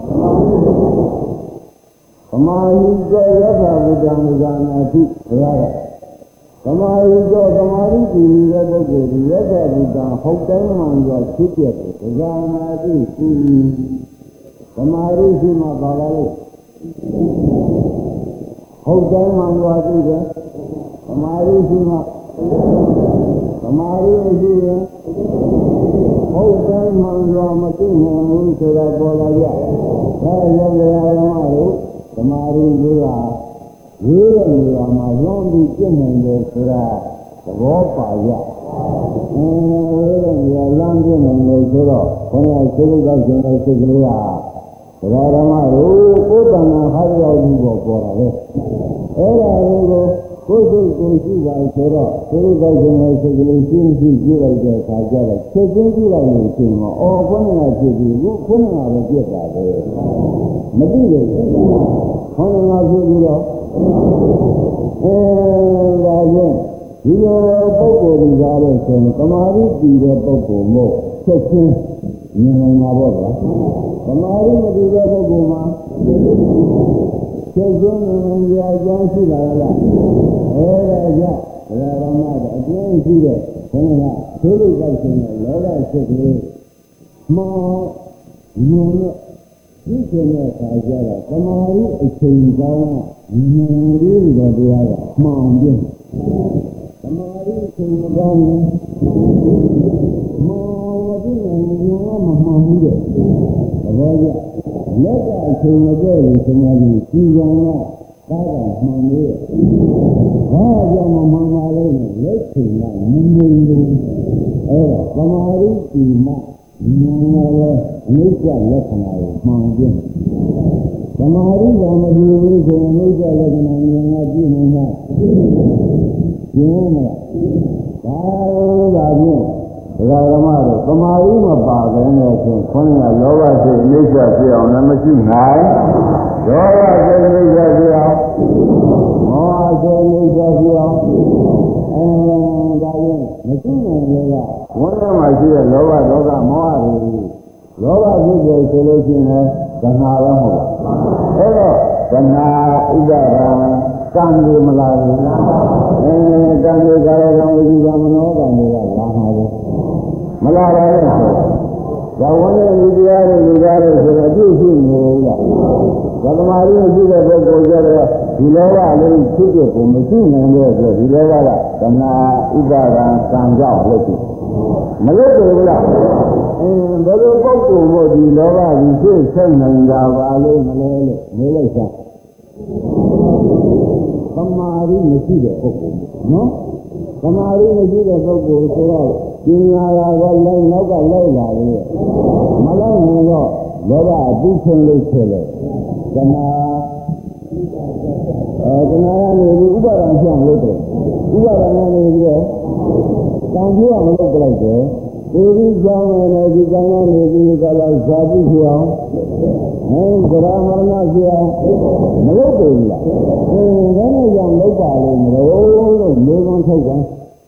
သမာဓိကြောယထာဝိတ္တမဇာနာတိဘုရားကသမာဓိကြောသမာဓိကြည်တဲ့ပုဂ္ဂိုလ်ဒီယထာဝိတ္တဟုတ်တိုင်းမှန်စွာဖြစ်ပြတယ်ဇာနာတိကြည်သမာဓိရှိမှပါလာလို့ဟုတ်တိုင်းမှန်စွာသိတယ်သမာဓိရှိမှသမာဓိရှိရင်ဟုတ်တိုင်းမှန်စွာမသိနိုင်ဘူးဆိုတာပေါ်လာကြဒါရောရရမလို့သမာဓိကြီးကဝေးတဲ့နေရာမှာလွန်ပြီးပြည့်နိုင်တယ်ဆိုတာသဘောပါရအင်းဝေးတဲ့နေရာလမ်းပြည့်နိုင်တယ်ဆိုတော့ဘုရားစိတ်ကရှင်တဲ့စိတ်ကလေးကသဘောဓမ္မတို့ကိုယ်တဏ္ဍာဟာရောက်ပြီးပေါ်ပေါ်တာလေအဲ့ဒါကိုကိုယ်စိတ်ကိုရှိပါဆိုတော့စိတ်ကရှင်တဲ့စိတ်ကလေးရှင်းရှင်းကြည့်လိုက်တဲ့အခါကျတော့ချက်ချင်းကြည့်လိုက်ရင်ရှင်တော့အော်ခုနကဖြစ်ပြီးခုခုနကပဲပြစ်တာပဲမသိလို့ခေါင်းငါဖြစ်ပြီးတော့အဲဒါကြောင့်ဒီလိုပုဂ္ဂိုလ်ကြီးကားလို့ဆိုရင်သမာဓိတည်တဲ့ပုဂ္ဂိုလ်မို့ချက်ချင်းမြင်နိုင်မှာပေါ့ဗျာသမာဓိမတည်တဲ့ပုဂ္ဂိုလ်မှာချက်ချင်းမြင်နိုင်ကြအကြောင်းရှိလာရလားအဲဒါကြောင့်ဘုရားဓမ္မတော့အကျဉ်းရှိတဲ့ဘုရားကသိလို့ကြိုက်ခြင်းနဲ့လောဘစိတ်ကလေးမှာဉာဏ်နဲ့ဒီကျင်တဲ့အခါကျတော့သမာဓိအချိန်ကောင်းကဉာဏ်လေးတွေတရားကမှောင်ပြင်းသမာဓိအချိန်မကောင်းဘူးမောဝတိနဲ့ဉာဏ်ကမမှောင်ဘူးတဲ့သဘောကျလက်ကအချိန်မကျလို့သမာဓိစီကံကကားကမှောင်နေတယ်ဘာကြောင့်မမှောင်ပါလဲလက်ချိန်ကမူမူလို့အဲ့တော့သမာဓိဒီမှာဉာဏ်ကလည်းအနိစ္စလက္ခဏာကိုမှောင်ပြင်းသမာဓိကမကြည့်ဘူးဆိုရင်အနိစ္စလက္ခဏာဉာဏ်ကပြည့်နေမှာပြင်းမှာဒါလိုပါဖြင့်ဘုရားဓမ္မတို့သမာဓိမပါဘဲနဲ့ဆိုခွန်းရလောဘစိတ်အနိစ္စဖြစ်အောင်လည်းမရှိနိုင်ဒေါသစိတ်အနိစ္စဖြစ်အောင်မောဟစိတ်အနိစ္စဖြစ်အောင်အဲဒါရင်မရှိနိုင်လေကဝိညာဉ်မှာရှိတဲ့လောဘဒေါသမောဟတွေလောဘဖြစ်တယ်ဆိုလို့ရှိရင်သနာပဲမဟုတ်လားအဲ့တော့သနာဥဒ္ဒရာကံတွေမလာဘူးအဲကံတွေကာယကံဝိဇ္ဇာမနောကံတွေကလာမှာပဲမလာပါဘူးဆိုတော့ဝိညာဉ်ဒီတရားတွေလူသားတွေဆိုတော့အပြည့်ရှိနေလို့ကသမာဓိရှိတဲ့ပုဂ္ဂိုလ်ကျတော့ဒီလောကလေးဖြစ်ဖြစ်ကိုမရှိနိုင်တဲ့အတွက်ဒီလောကကသနာဥဒ္ဒရာကံကြောင့်လို့ရှိတယ်မလုပ်ဘူးလားအင်းဘယ်လိုပုဂ္ဂိုလ်မို့ဒီလောဘကြီးသိဆက်နိုင်တာပါလို့မလဲလို့နေလိုက်စမ်းသမာဓိမရှိတဲ့ပုဂ္ဂိုလ်နော်သမာဓိမရှိတဲ့ပုဂ္ဂိုလ်ဆိုတော့ပညာရာကလည်းနောက်ကလိုက်လာတယ်မလိုက်ရင်တော့လောဘအသိချင်းလေးဖြစ်လေသမာအဲသမာကနေပြီးဥပါဒံပြောင်းလို့တယ်ဥပါဒံကနေပြီးတော့တန်ဖိုးအောင်လုပ်ပလိုက်တယ်ဒီဒီကြောင်းနဲ့ဒီကြောင်းနဲ့ဒီကလာဇာတိပြောင်းဟဲ့သရမရဏပြောင်းမလုပ်ဘူးလားအဲဒါနဲ့ကြောင့်လုပ်ပါလိမ့်မလို့လို့မျိုးကောင်းထုတ်တယ်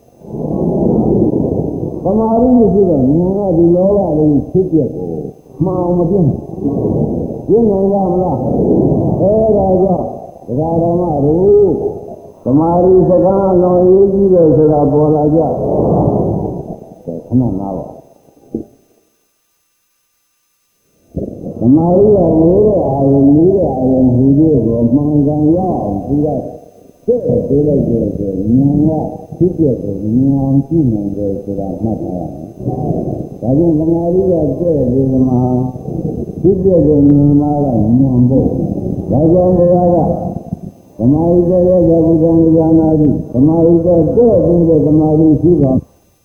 သမာဓိမရှိတဲ့ဉာဏ်ကဒီလောကလေးဖြစ်ပြတယ်မှောင်မပြင်းပြင်းနိုင်ပါမလားအဲဒါကြောင့်ဒကာဓမ္မတို့သမာဓိစကားတော်ရေးကြီးတယ်ဆိုတာပေါ်လာကြခဏနာပါသမာဓိကမျိုးတဲ့အာရုံမျိုးတဲ့အာရုံဟူတဲ့ကိုမှန်ကန်ရအောင်ပြီးတော့သိပေးလိုက်ကြတယ်ဉာဏ်ကဖြစ်ပြတယ်ဉာဏ်ကြည့်နိုင်တယ်ဆိုတာမှတ်ထားရမယ်။ဒါကြောင့်သမာဓိကတဲ့ဒီမှာဖြစ်ပြတဲ့ဉာဏ်မှာကဉာဏ်ဖို့ဒါကြောင့်ဘုရားကသမာဓိတဲ့ရဲ့ဘုရားဉာဏ်နာတိသမာဓိတဲ့တဲ့ပြီးတဲ့သမာဓိရှိပါ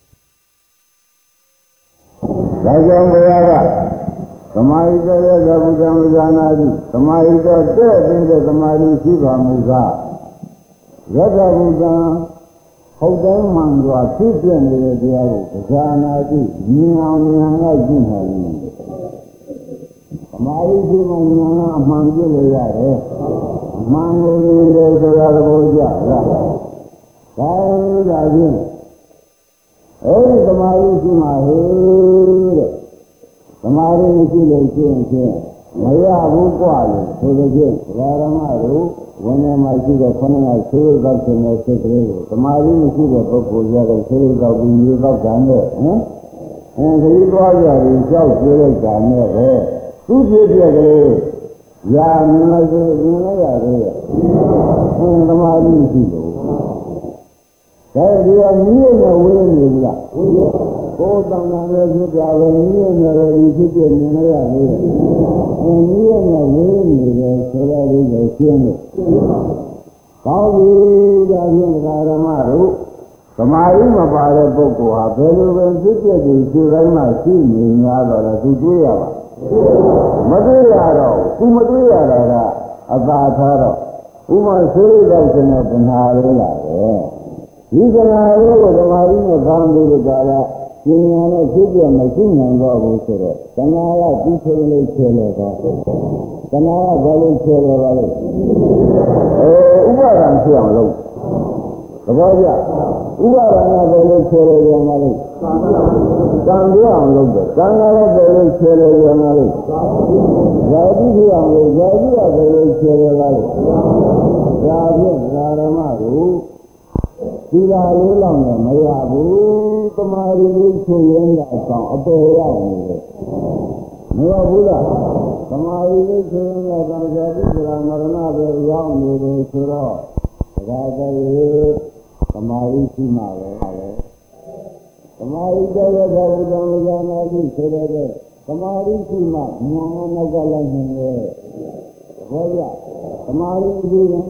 ဒါကြောင့်ဘုရားကသမာဓိတဲ့ရဲ့ဘုရားဉာဏ်နာတိသမာဓိတဲ့တဲ့ပြီးတဲ့သမာဓိရှိပါမှုကရတ္တဘုရားဟုတ်တိုင်းမှန်စွာဖြစ်ပြနေတဲ့တရားကိုဇာနာတိဉာဏ်အောင်ဉာဏ်ကကြည့်နိုင်တယ်။သမာဓိရှိမှဉာဏ်ကအမှန်ပြလို့ရတယ်။အမှန်ကိုလေဆိုတာသဘောကျလား။ဒါဒါဖြင့်အဲဒီသမာဓိရှိမှဟေးတဲ့သမာဓိမရှိလို့ရှင်းရှင်းမရဘူးกว่าလို့ဆိုကြခြင်းဓမ္မတို့ဝန်ထဲမှာရှိတဲ့ခொနကဆေးသောက်ခြင်းနဲ့စိတ်ကလေးကိုသမာဓိမရှိတဲ့ပုဂ္ဂိုလ်ရတဲ့ဆေးသောက်ပြီးရေသောက်တာနဲ့ဟမ်အဲဒီသွားကြပြီးကြောက်ကြည့်လိုက်တာနဲ့ပဲသူဖြစ်ပြကလေးရာမြင်လိုက်ဆိုမြင်လိုက်ရတယ်ဟင်သမာဓိရှိလို့ဒါဒီကမြည်ရဝေးနေဘူးလားကိုယ်တောင်းတာလည်းဖြစ်ကြတယ်မြည်ရလည်းဒီဖြစ်ပြမြင်လိုက်ရတယ်အင်းမြည်ရဝေးနေတယ်ဆိုတော့ဒီကိုရှင်းလို့ကောင်းပြီဒါဖြင့်ဓမ္မတို့သမာဓိမပါတဲ့ပုဂ္ဂိုလ်ဟာဘယ်လိုပဲဖြစ်ပြပြီးခြေတိုင်းမှာရှိနေ냐တော့လဲသူတွေးရပါမတွေးရတော့သူမတွေးရတာကအသာထားတော့ဥမာဆေးလိုက်တဲ့နဲ့ပညာလေးလာတယ်ဒီကနာလေးကိုသမာဓိနဲ့ခံပြီးကြတာပညာနဲ့ဖြစ်ပြမရှိနိုင်တော့ဘူးဆိုတော့သမာဓိကပြီးချိန်လေးချေလို့တော့သမာဓိကဘာလို့ချေလို့ပါလဲအဲဥပါဒံဖြစ်အောင်လုပ်သဘောကျဥပါဒံကဘယ်လိုချေလို့ရမှာလဲကံပြအောင်လုပ်တယ်ကံကလည်းဘယ်လိုချေလို့ရမှာလဲဇာတိဖြစ်အောင်လုပ်ဇာတိကဘယ်လိုချေလို့လဲဒါဖြင့်ဓမ္မတို့ဒီလာလေးလောက်နဲ့မရဘူးသမာဓိလေးချွေရင်အကောင်အပေါ်ရောက်နေတယ်မရဘူးလားသမာဓိလေးချွေရင်အကောင်ဇာတိကမရဏပဲရောက်နေတယ်ဆိုတော့ဒါကလေးသမာဓိရှိမှပဲသမာဓိတဲ့ဘုရားဉာဏ်နာတိဆိုတဲ့သမာဓိရှိမှဉာဏ်နောက်ကလည်းနေတယ်ဘောရသမာဓိရှိရင်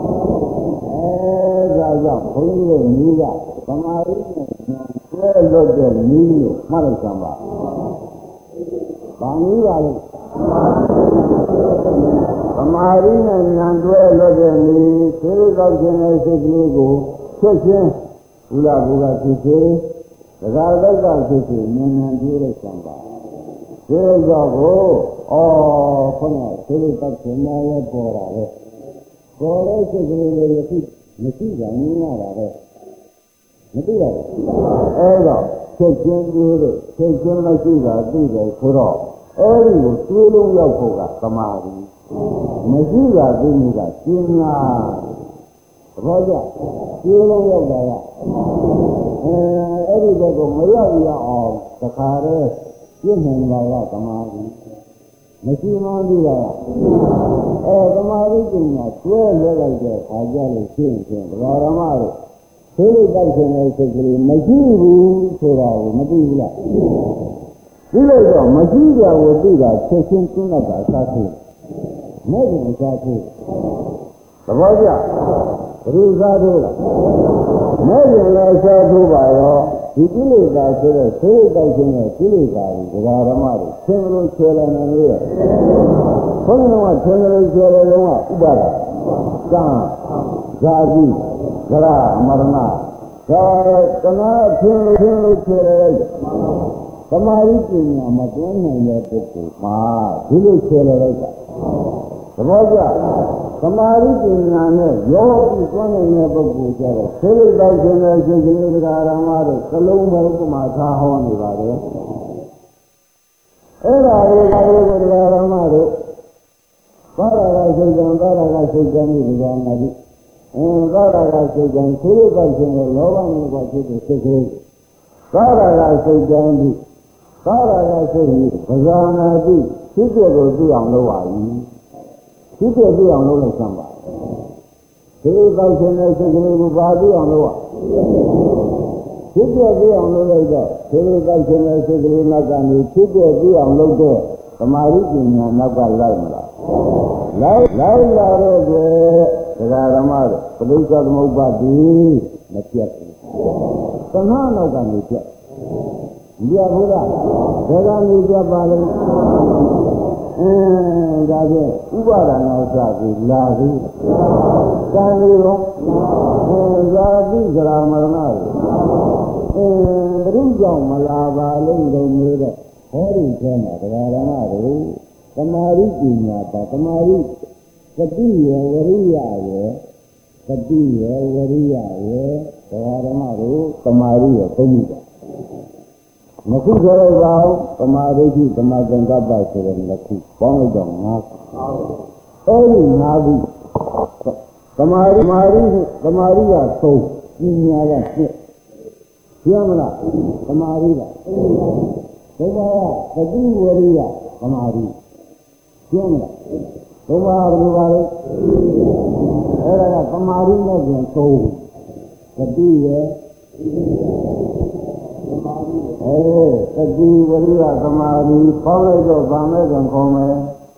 အဲဒါကြောင့်ဘုန်းကြီးတို့မိကသမာဓိနဲ့ဆွဲလွတ်တဲ့မိလို့မှတ်လိုက်ကြပါ။ဘာမိပါလဲသမာဓိနဲ့ဉာဏ်တွဲလွတ်တဲ့မိသေသောခြင်းရဲ့စိတ်ကလေးကိုချက်ချင်းဘုရားဘုရားဖြစ်စေဒကာသက်သာဖြစ်စေဉာဏ်ဉာဏ်ပြေးလိုက်ကြပါ။ဒီကြောင့်ကိုအော်ခொနသေသောခြင်းရဲ့ပေါ်တာလေပေါ်တဲ့စိတ်ကလေးတွေဖြစ်မရှိတာနင်းရတာပဲမသိရဘူးအဲတော့ချက်ချင်းတွေးလို့ချက်ချင်းမရှိတာသိတယ်ဆိုတော့အဲဒီကိုတွေးလို့ရောက်ဖို့ကသမာဓိမရှိတာသိမှုကကျင်းလားသဘောကျတွေးလို့ရောက်တာကအဲအဲ့ဒီဘက်ကမရောက်ရအောင်တခါတည်းပြည့်နိုင်လာတာသမာဓိမရှိမှန်းသိတာအဲသမာဓိပညာကျွဲလွတ်လိုက်တဲ့အခါကျလို့ရှင်းရှင်းဘုရားဓမ္မတို့သိလို့တောက်ခြင်းရဲ့စိတ်ကလေးမရှိဘူးဆိုတာကိုမသိဘူးလားဒီလိုတော့မရှိကြဘူးသိတာချက်ချင်းကျင်းတော့တာစားဖို့မဲ့ရင်စားဖို့သဘောကျဘယ်လိုစားဖို့လဲမဲ့ရင်လည်းစားဖို့ပါရောဒီကိလေသာဆိုတဲ့သိလို့တောက်ခြင်းရဲ့ကိလေသာတွေဒကာဓမ္မတွေသင်လို့ချေလာနေလို့ရဘုန်းတော်ကသင်လို့ချေလာလုံးကဥပါဒကံဇာတိကြရမရဏဒါကနာသင်လို့သင်လို့ချေလာလိုက်သမာဓိပညာမတွန်းနိုင်တဲ့ပုဂ္ဂိုလ်မှာဒီလိုချေလာလိုက်တာသဘောကျသမာဓိပညာနဲ့ရောပြီးတွန်းနိုင်တဲ့ပုဂ္ဂိုလ်ကျတော့သိလို့တောက်ခြင်းနဲ့ရှင်ကလေးတရားဓမ္မတို့သလုံးမဲ့ဥပမာထားဟောနေပါတယ်အဲ့ဒါတွေကလည်းတရားဓမ္မတို့ဘာသာကစိတ်ကံဘာသာကစိတ်ကံဒီကံနာပြီအင်းဘာသာကစိတ်ကံသိလို့တောက်ခြင်းနဲ့လောဘနဲ့ကဖြစ်တဲ့စိတ်ကလေးဘာသာကစိတ်ကံဒီဘာသာကစိတ်ကြီးပဇာနာတိဖြစ်တဲ့ကိုသိအောင်လုပ်ပါဘူးဖြစ်တဲ့သိအောင်လုပ်လိုက်စမ်းပါဒီတောက်ခြင်းနဲ့စိတ်ကလေးကိုပါသိအောင်လုပ်ပါဖြစ်တဲ့သိအောင်လုပ်လိုက်တော့ဒီတောက်ခြင်းနဲ့စိတ်ကလေးနောက်ကနေဖြစ်တဲ့သိအောင်လုပ်တဲ့သမာဓိပညာနောက်ကလိုက်မလားလိုက်လိုက်လာတော့ဒီတရားဓမ္မတို့ပဋိစ္စသမုပ္ပါဒ်မပြတ်ဘူးသနာနောက်ကနေပြတ်ဒီရဘုရားဒါကနေပြတ်ပါလိမ့်အဲဒါဖြင့်ဥပါဒနာစပြီးလာပြီးကံလေးရောအဲဇာတိကြရာမရဏတွေအဲဘုရားကြောင့်မလာပါလိမ့်လို့နေတဲ့ဟောဒီကျမ်းမှာတရားဓမ္မတို့သမာဓိပညာပါသမာဓိသတိရဝရိယရသတိရဝရိယရတရားဓမ္မတို့သမာဓိရသုံးမိတာမခုဆိုရပါဘူးသမာဓိရှိသမာသင်္ကပ္ပဆိုတဲ့နှစ်ခုပေါင်းလိုက်တော့ငါးခုအဲဒီငါးခုသမာဓိသမာဓိသမာဓိကသုံးပညာကနှစ်သိရမလားသမာဓိကဘုရားကသတိဝရိယသမာဓိသိရမလားဘုရားဘယ်လိုပါလဲအဲ့ဒါကသမာဓိနဲ့ပြန်သုံးသတိရဲ့အဲသတိဝရိယသမာဓိပေါင်းလိုက်တော့ဗာမဲ့ကံခေါ်မယ်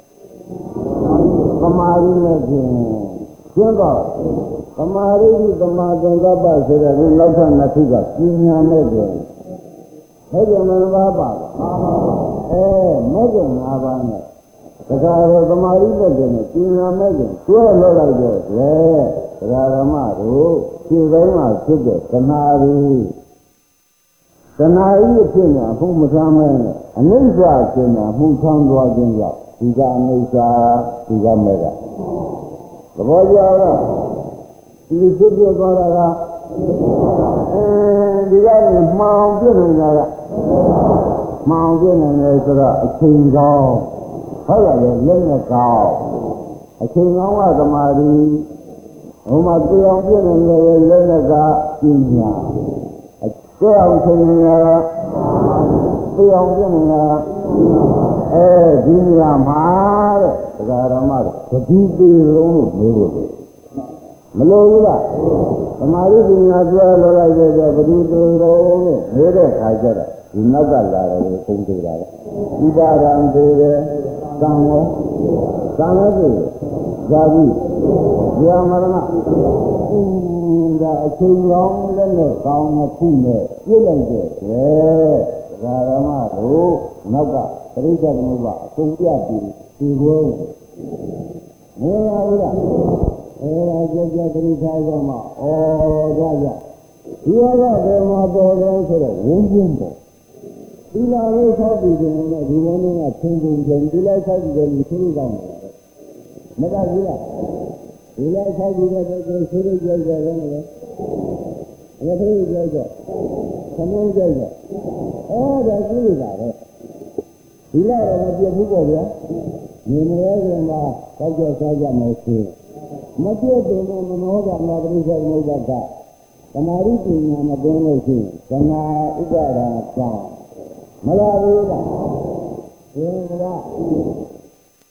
သမာဓိနဲ့ပြင်ကျင်းတော့သမာဓိသမာသင်္ကပ္ပဆိုတဲ့ဒီနောက်ထပ်နှစ်ခုကပညာနဲ့ပြင်ဟဲ့ကြမလားပါပါအဲမဲ့ကံ၅ပါးနဲ့တခါတော့သမာဓိနဲ့ပြင်ပညာနဲ့ပြင်ကျွဲလောက်လိုက်တော့လေတရားဓမ္မတို့ခြေတိုင်းမှာဖြစ်တဲ့သနာရီတဏှာကြီးဖြစ်နေအမှုမဆမ်းမဲနဲ့အနိစ္စဖြစ်နေအမှုဆမ်းသွားခြင်းကြောင့်ဒီကအနိစ္စဒီကမဲ့ကသဘောကျလားဒီဖြစ်ပြသွားတာကအဲဒီကနေမှောင်ပြနေတာကမှောင်ပြနေတယ်ဆိုတော့အချိန်ကောင်းဟုတ်လားလေလက်နဲ့ကောင်းအချိန်ကောင်းကသမာဓိဟိုမှာပြောင်းပြနေတယ်လက်နဲ့ကပညာကိုယ်အောင်ဆင်းနေတာပြောင်းပြနေတာအဲဒီနေရာမှာတဲ့တရားဓမ္မတွေသတိပြေလုံးလို့ပြောလို့မလို့ဘူးလားသမာဓိပညာကျွဲလိုလိုက်တဲ့သတိပြေလုံးလို့နေတဲ့ခါကျတော့ဒီနောက်ကလာတယ်ပုံသေးတာကဥပါဒံသေးတယ်သံဝသံလည်းသေးဇာတိဇာမရဏဒါအချိန်ကောင်းလည်းနဲ့ကောင်းတဲ့ခုနဲ့ပြည့်လိုက်တဲ့ဒါဓမ္မတို့နောက်ကပရိစ္ဆေသမုပ္ပါအကုန်ပြပြီးဒီကိုမင်းရဘူးလားအဲဒါကြကြတတိထားကြမှာဩဒါကြဒီရောကဘယ်မှာပေါ်လဲဆိုတော့ဝင်းပြင်းပေါ်ဒီလာလေးဆောက်ပြီးတယ်နဲ့ဒီဝင်းကထင်းထင်းချင်းဒီလိုက်ဆောက်ပြီးတယ်ဒီသိကောင်းတယ်မကဘူးလားဒီလိုက်ဆောက်ပြီးတဲ့ကိုဆွေးနွေးကြကြတယ်နော်။အဲ့ဒါကြကြသမုန်းကြကြအဲ့ဒါကြည့်လာတယ်ဒီလိုက်တော့မပြတ်ဘူးပေါ့ဗျာ။ညီမရဲ့ကမှာတောက်ကြစားကြမယ်ဆိုမပြတ်တယ်မနောကမှာပရိစ္ဆေသမုပ္ပါဒ်သမာဓိပညာမသိလို့ရှိရင်သနာဥပါဒာကြောင့်မလာဘူးလား။ဒီကဒါ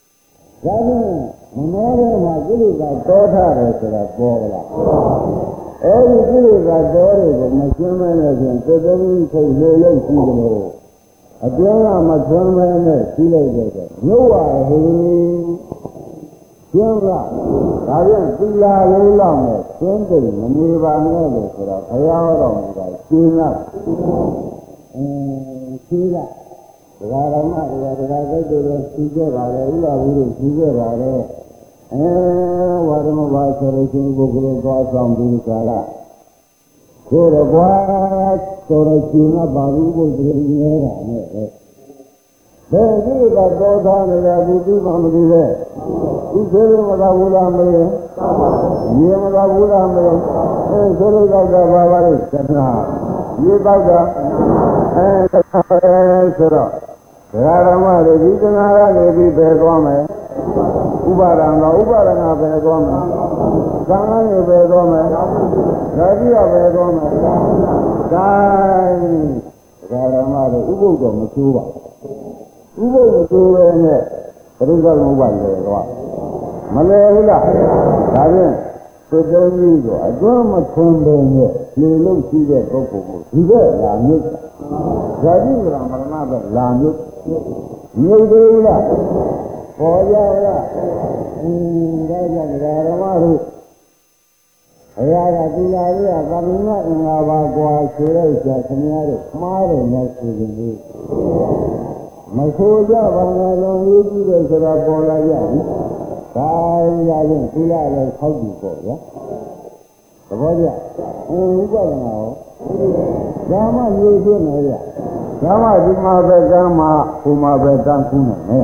ဖြင့်မနောထဲမှာကိလေသာတောထားတယ်ဆိုတာပေါ်လားအဲဒီကိလေသာတော်တွေကိုမရှင်းမဲနဲ့ဖြင့်သတ္တဝိစိတ်လေးရုပ်ရှိတယ်လို့အတွင်းကမဆွမ်းမဲနဲ့ရှိလိုက်တဲ့မြုပ်ပါဟေရှင်းလားဒါပြန်သီလာလေးလောက်နဲ့ရှင်းတယ်မနေပါနဲ့လို့ဆိုတော့ဘုရားတော်မူတာရှင်းလားအင်းရှင်းလားဒကာရမဒကာဒကာစိတ်တွေရှိခဲ့ပါလေဥလာဘူးတွေရှိခဲ့ပါလေအဲဝါဒမဘာဆိုလို့ရှိရင်ပုဂ္ဂိုလ်သွားဆောင်ပြီးကြလားကိုယ်တော်ကွာဆိုတော့ရှင်ကပါဘူးကိုသိနေတာနဲ့ပဲဘယ်ဒီကတော့သားနေတာဒီသူမှမသိတဲ့ဒီသေးမသာဘူးလားမလို့ရေမသာဘူးလားမလို့အဲဆိုလို့တော့ဘာပါလဲသနာရေတော့တာအဲဆိုတော့ဒကာရမတွေဒီသနာကနေပြီးပဲသွားမယ်ဥပါဒံတော့ဥပါဒနာပဲသွားမယ်သံဃာတွေပဲသွားမယ်ဓာတိယပဲသွားမယ်ဒါဒကာရမတွေဥပုဒ်တော့မကျိုးပါဥပုဒ်မကျိုးပဲနဲ့ပရိသတ်ဥပါဒ်လေတော့မလဲဘူးလားဒါဖြင့်သတ္တဝိဆိုအတွင်းမထွန်းတဲ့နဲ့လေလို့ရှိတဲ့ပုဂ္ဂိုလ်ကိုဒီကလာမြုပ်ဓာတိကရမရဏပဲလာမြုပ်မြုပ်သေးဘူးလားပေါ်ကြလားအင်းဒါကြောင့်ဓမ္မတို့အရာကဒီလာလေးကသဗ္ဗညအင်္ဂါပါကွာဆိုလိုက်ကြခင်ဗျားတို့မှားတယ်နဲ့ဆိုရင်လေမဆိုကြပါနဲ့လုံးရေးကြည့်တယ်ဆိုတာပေါ်လာကြပြီဒါရရင်ဒီလာလေးခောက်ကြည့်ပေါ့ဗျာသဘောကျအင်းဥပဒနာရောဓမ္မမျိုးပြနေကြဓမ္မဒီမှာပဲကမ်းမှာဟိုမှာပဲကမ်းကူးနေတယ်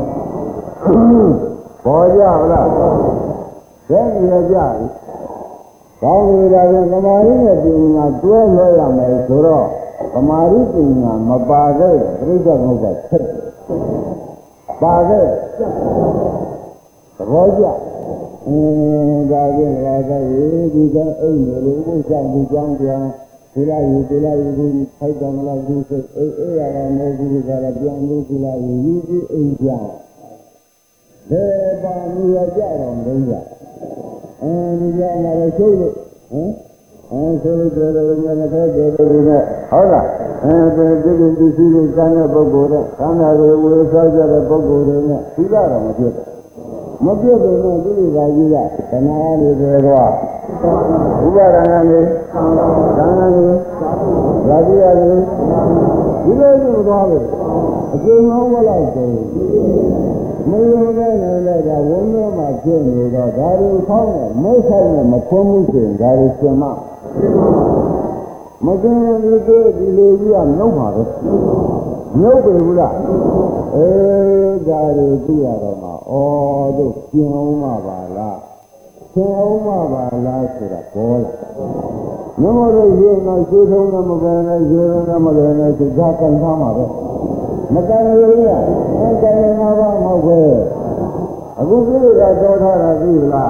ပေါ်ကြလားကျဲနေကြပြီကောင်းပြီဒါပြန်သမာဓိနဲ့ပညာတွဲလွှဲရမယ်ဆိုတော့သမာဓိပညာမပါခဲ့ပြိဿဘုရားဆက်တယ်ပါခဲ့သဘောကျအင်းဒါပြန်လာတဲ့ဒီကအိမ်နေလို့ဥစ္စာဒီကြောင်းပြန်ဒီလိုက်ယူဒီလိုက်ယူဒီဖိုက်တယ်မလားဒီစိတ်အေးအေးရတာမဟုတ်ဘူးဒါကပြန်လို့ဒီလိုက်ယူဒီအိမ်ပြန်လေပါမီရကြတော့မင်းကြအဲဒီကြမှာလည်းရှိလို့ဟမ်အဲဆိုလို့ပြောတယ်လည်းလည်းပြောတယ်လည်းဟုတ်လားအဲဒီဒီဒီစီကိုကမ်းတဲ့ပုဂ္ဂိုလ်တဲ့ခန္ဓာတွေဝေစားကြတဲ့ပုဂ္ဂိုလ်တွေနဲ့သီလတော့မဖြစ်ဘူးမပြည့်တယ်နဲ့ဒီလိုပါကြီးကသနာလေးတွေတော့ဥပါဒနာလေးသံဃာလေးရာဇိယလေးဒီလိုလိုသွားလို့အကျဉ်းအောင်ဝလိုက်တယ်မယုံတဲ့နယ်ကဝန်းထဲမှာဖြစ်နေတော့ဒါတွေခေါင်းနဲ့မိတ်ဆိုင်နဲ့မခွန်းမှုဆိုရင်ဒါတွေကျင်မမကျင်ရင်ဒီလိုဒီလိုကြီးကနှုတ်ပါပဲနှုတ်ပြီဘူးလားအဲဒါတွေသိရတော့မှဩတို့ကျင်အောင်မှာပါလားကျင်အောင်မှာပါလားဆိုတာပေါ်လာမမတို့ရေနော်ရှင်းထုံးတော့မပဲနဲ့ရေတော့မလည်းနဲ့စိတ်ကကန်ထားမှာပဲမကန်ရဘူးလားအဲကန်ရမှာပါမဟုတ်ပဲအခုကိလေသာကြောထားတာသိလား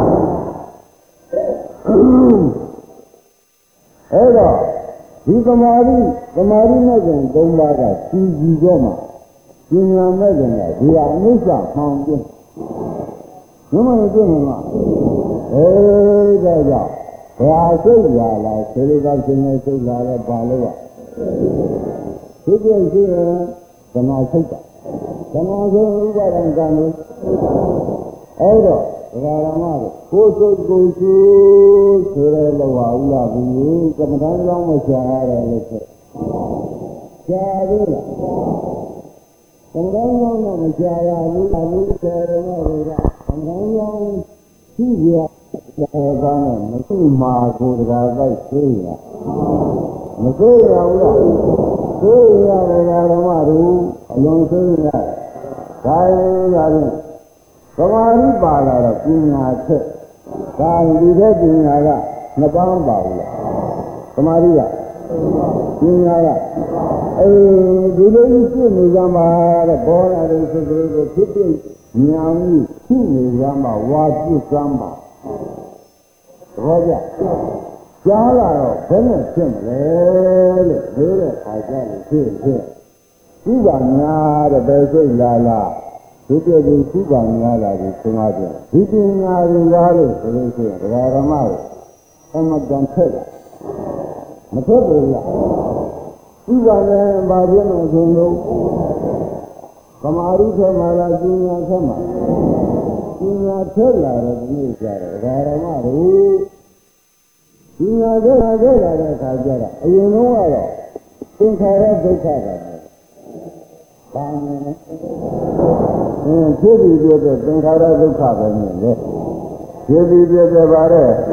အဲ့တော့ဒီသမာဓိသမာဓိနဲ့ကျင်သုံးပါးကကြည်ကြည်တော့မှဉာဏ်နဲ့ကျင်ကဒီဟာအနိစ္စမှောင်ကျင်းမမတို့ကျင်မှာအဲဒါကြောင့်ဘာစိတ်လာလဲဆေရကရှင်ရဲ့စိတ်လာလဲဘာလို့อ่ะဒီပြည့်ရှိရင်သမာစိတ်တာသမာဆိုဥပါဒံကံလို့အဲ့တော့ဒကာရမတို့ကိုယ်စိတ်ကိုယ်ရှိဆိုရဲလောက်ပါဦးလားဘူးကမ္မဋ္ဌာန်းကြောင့်မရှာရတယ်လို့ဆိုရှားသေးလားကမ္မဋ္ဌာန်းကြောင့်မရှာရဘူးအမှုဆယ်ရမတွေကကမ္မဋ္ဌာန်းကြောင့်ရှိရဆောသားနဲ့မရှိမှာကိုဒကာတိုက်သေးရမသေးရဘူးလားသေရဒကာရမတို့အလုံးသေးရဒါရတယ်သမာဓိပါလာတော့ပညာချက်ဒါဒီတဲ့ပညာကနှစ်ပေါင်းပါဘူးလားသမာဓိကပညာကအဲဒီလိုရှိနေကြမှာတဲ့ဘောလာတဲ့စိတ်ကလေးကိုဖြစ်ဖြစ်ဉာဏ်ကြီးရှိနေကြမှာဝါပြုစမ်းပါသဘောကျကြားလာတော့ဘယ်နဲ့ဖြစ်မလဲလို့ပြောတဲ့အခါကျလို့ဖြစ်ဖြစ်ဒီကညာတဲ့ဘယ်စိတ်လာလားဒီပြည့်စုံစုပါများလာပြီးဆုံးသွားတယ်ဒီပညာရင်းကားလို့ဆိုလို့ရှိရင်ဒကာရမတို့အမှန်တန်ထက်လာမထက်ဘူးလားဒီပါနဲ့ဘာဖြစ်လို့ဆိုလို့ကမာရုထဲမှာလားကျညာထဲမှာကျညာထက်လာတဲ့ဒီနေ့ကြတယ်ဓမ္မတို့ကျညာထက်လာတဲ့အခါကျတော့အရင်တော့ကတော့သင်္ခါရဒုက္ခပါဘာနဲ့အင်းဖြစ်ပြီးပြတဲ့သင်္ခါရဒုက္ခပဲနဲ့လေဖြစ်ပြီးပြတဲ့ပါ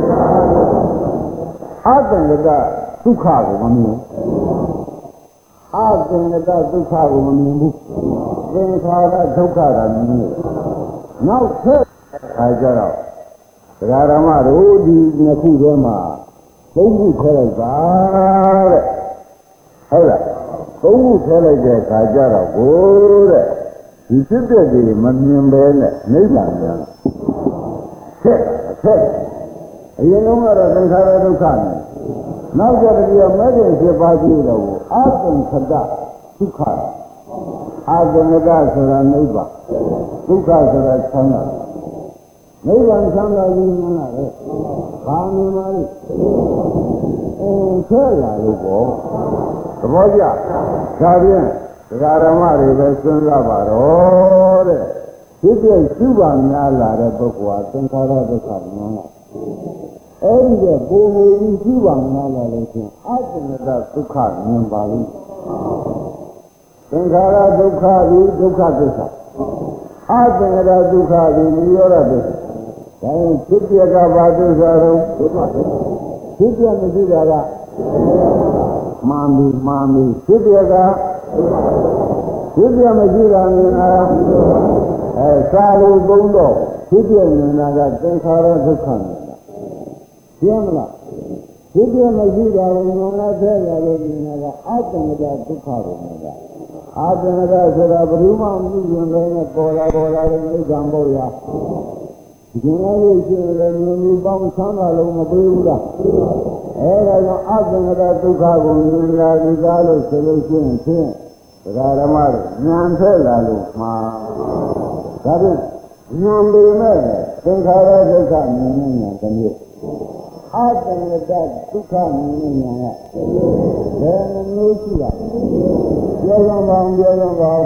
တဲ့အတ္တငကဒုက္ခကိုမမြင်အတ္တငကဒုက္ခကိုမမြင်ဘူးသင်္ခါရဒုက္ခကမြင်တယ်နောက်ဆက်ခါကြတော့ဒကာဓမ္မတို့ဒီနှစ်ခုထဲမှာသုံးခုထဲလိုက်ပါတဲ့ဟုတ်လားသုံးခုထဲလိုက်တဲ့ခါကြတော့ဘိုးတဲ့ဒီဖြစ်တဲ့ကြီးမမြင်ပဲနဲ့နိဗ္ဗာန်များဆက်ဆက်အရင်ကကတော့သင်္ခါရဒုက္ခနဲ့နောက်ကြတဲ့မဲ့တဲ့ဖြစ်ပါကြည့်တော့အာသင်္ခတဒုက္ခအာသင်္ခတဆိုတာနိဗ္ဗာန်ဒုက္ခဆိုတာချမ်းသာနိဗ္ဗာန်ချမ်းသာကြီးမှန်းလာတယ်ဘာမှမဟုတ်အင်းဆဲလာလို့ပေါ့သဘောကျဒါဖြင့်ဒကာဓမ္မတွေပဲစဉ်းစားပါတော့တဲ့ဒီပြည့်စုပါများလာတဲ့ပုဂ္ဂိုလ်ဟာသင်္ခါရဒုက္ခမှန်းလာအဲ့ဒီကကိုယ်ကိုယ်ကြီးစုပါများလာလို့ချင်းအတ္တငတဒုက္ခမြင်ပါလိမ့်သင်္ခါရဒုက္ခဒီဒုက္ခသစ္စာအတ္တငတဒုက္ခဒီနိရောဓသစ္စာဒါရင်ဖြစ်ပြကဘာသစ္စာတော့ဖြစ်ပြမရှိတာကမာမီမာမီဖြစ်ပြကဖြစ်ပြမရှိတာမြင်တာအဲစာလို့သုံးတော့ဖြစ်ပြမြင်တာကသင်္ခါရဒုက္ခမြင်တာရှင်းမလားဖြစ်ပြမရှိတာကိုမြင်လာတဲ့ရလို့မြင်တာကအတ္တငတဒုက္ခကိုမြင်တာအာသင်္ခါရဆိုတာဘယ်သူမှမသိရင်လည်းပေါ်လာပေါ်လာတဲ့နိဗ္ဗာန်ပေါ်ရာဒီလိုလေးရှိရင်လည်းမြင်ပြီးပေါင်းဆန်းတာလုံးမပေးဘူးလားအဲဒါကြောင့်အသင်္ခါရဒုက္ခကိုမြင်လာဒီကားလို့ဆိုလို့ရှိရင်ဖြင့်ဒကာဓမ္မတွေဉာဏ်ထက်လာလို့မှာဒါဖြင့်ဉာဏ်ပေမဲ့သင်္ခါရဒုက္ခမြင်နေဉာဏ်တစ်မျိုးအသင်္ခါရဒုက္ခမြင်နေဉာဏ်ကဘယ်နှမျိုးရှိတာပြောရအောင်ပြောရအောင်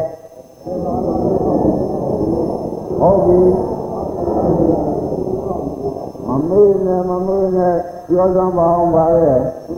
ဟုတ်ပြီမမေးနဲ့မမေးနဲ့ပြောစမ်းပါအောင်ပါရဲ့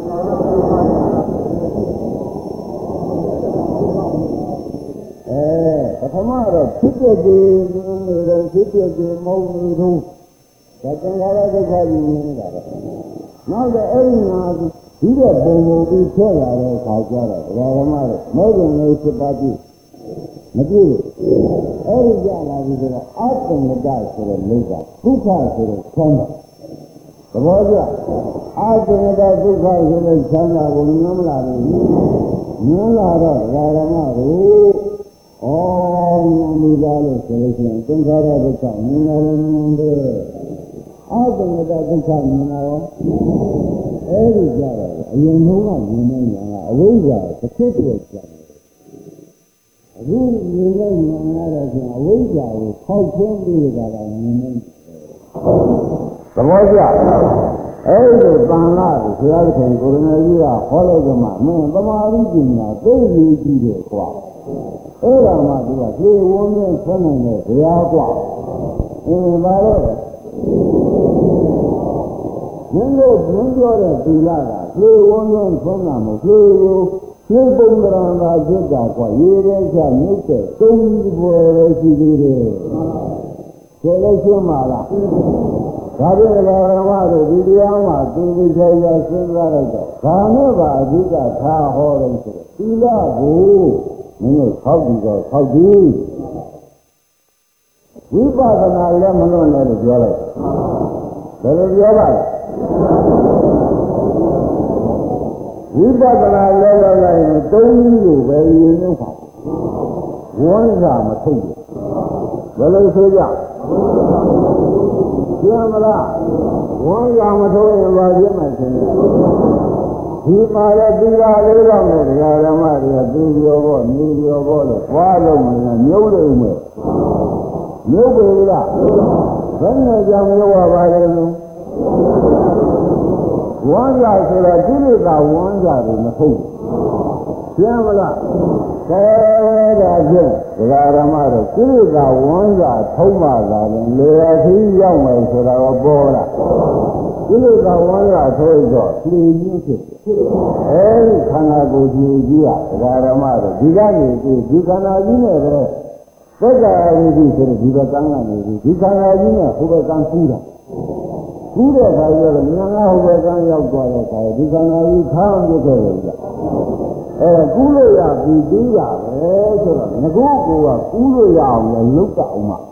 အဲပထမတော့ဖြစ်တဲ့ဒီနေတော့ဖြစ်တဲ့ဒီမဟုတ်ဘူးသူဒါသင်္ခါရဒုက္ခကြီးနေတာပဲနောက်တော့အဲ့ဒီနာဒီတော့ပုံပုံပြီးထွက်လာတဲ့အခါကျတော့ဓမ္မတော့မေဘုံလေးဖြစ်ပါကြည့်မကြည့်ဘူးအဲ့ဒီကြလာပြီဆိုတော့အတ္တငတဆိုတဲ့နိဗ္ဗာန်ဒုက္ခဆိုတဲ့ချမ်းသာသဘောကျအတ္တငတဒုက္ခဆိုတဲ့ချမ်းသာကိုမြင်မလာဘူးမြင်လာတော့ဓမ္မတို့ဩဉာဏ်မိသားလို့ဆိုလို့ရှိရင်သင်္ခါရဒုက္ခမြင်လာတယ်မြင်တယ်အတ္တငတဒုက္ခမြင်လာတော့အဲ့ဒီကြတော့အရင်ကမြင်နေညာကအဝိဇ္ဇာတစ်ခုတည်းကြာအခုမြင်လိုက်ဉာဏ်ရတော့ကျအဝိဇ္ဇာကိုဖောက်ထွင်းပြီးကြတာမြင်နေသဘောကျအဲ့ဒီတန်လာကိုဘုရားရှင်ကိုရမကြီးကဟောလိုက်ကြမှာမင်းသမာဓိပညာသိရေးကြည့်တယ်ကွာအဲ့ဒါမှသူကပြေဝန်းနဲ့ဆက်နေတဲ့ဘုရားကွာအင်းပါတော့မင်းတို့ဘုန်းပြောတဲ့သီလကပြေဝန်းနဲ့ဆက်တာမဟုတ်ဘူးသေပုံကရဏာဖြစ်တာကွာရေရဲချမြုပ်တဲ့သုံးဘောပဲရှိသေးတယ်ဆိုလို့ရှိမှလားဒါပြေဓမ္မတို့ဒီတရားမှာသင်္ကေတရစဉ်းစားလိုက်တော့ဘာနဲ့ပါအဓိကထားဟောတယ်ဆိုတော့သီလကိုမင်းတို့ထောက်ပြီးတော့ထောက်ပြီးဝိပဿနာလည်းမလွတ်နဲ့လို့ပြောလိုက်ဘယ်လိုပြောပါလဲဝိပဿနာလည်းလည်းရင်သုံးနည်းကိုပဲရင်းနှီးပါဝန်းစာမထုတ်ဘူးဘယ်လိုဆိုကြကျမ်းမလားဝန်းစာမထုတ်ရင်ဘာဖြစ်မှသိနေဒီမှာလည်းဒီလာလေးတော့နဲ့ဓမ္မတွေကသူပြောဖို့နေပြောဖို့လို့ဘွားလုံးမင်းမြုပ်လို့မယ်မြုပ်ပြီလားဘယ်နဲ့ကြောင့်မြုပ်ရပါလဲလို့ဝမ်းကြဆိုတာကိလေသာဝမ်းကြတယ်မဟုတ်ဘူးရှင်းမလားကဲဒါဖြင့်ဒကာရမတို့ကိလေသာဝမ်းကြထုံးမှလာတယ်လေအသီးရောက်မယ်ဆိုတာတော့ပေါ်လာကိလေသာဝမ်းကြထိုးတော့လေကြီးဖြစ်အဲဒီခန္ဓာကိုယ်ကြီးကြီးကဒကာရမတို့ဒီကနေဒီခန္ဓာကြီးနဲ့ပဲသက္ကာဝိသုဆိုတဲ့ဒီဘက်ကံကနေဒီခန္ဓာကြီးနဲ့ဟိုဘက်ကံကူးတာကူးတဲ့အခါကျတော့မြန်ငါဟိုဘက်ကံရောက်သွားတဲ့အခါဒီခန္ဓာကြီးထောင်းပြခဲ့တယ်ကြအဲကူးလို့ရပြီးပြီးရပဲဆိုတော့ငကောကိုကကူးလို့ရအောင်လည်းလုပ်ကြအောင်မှာ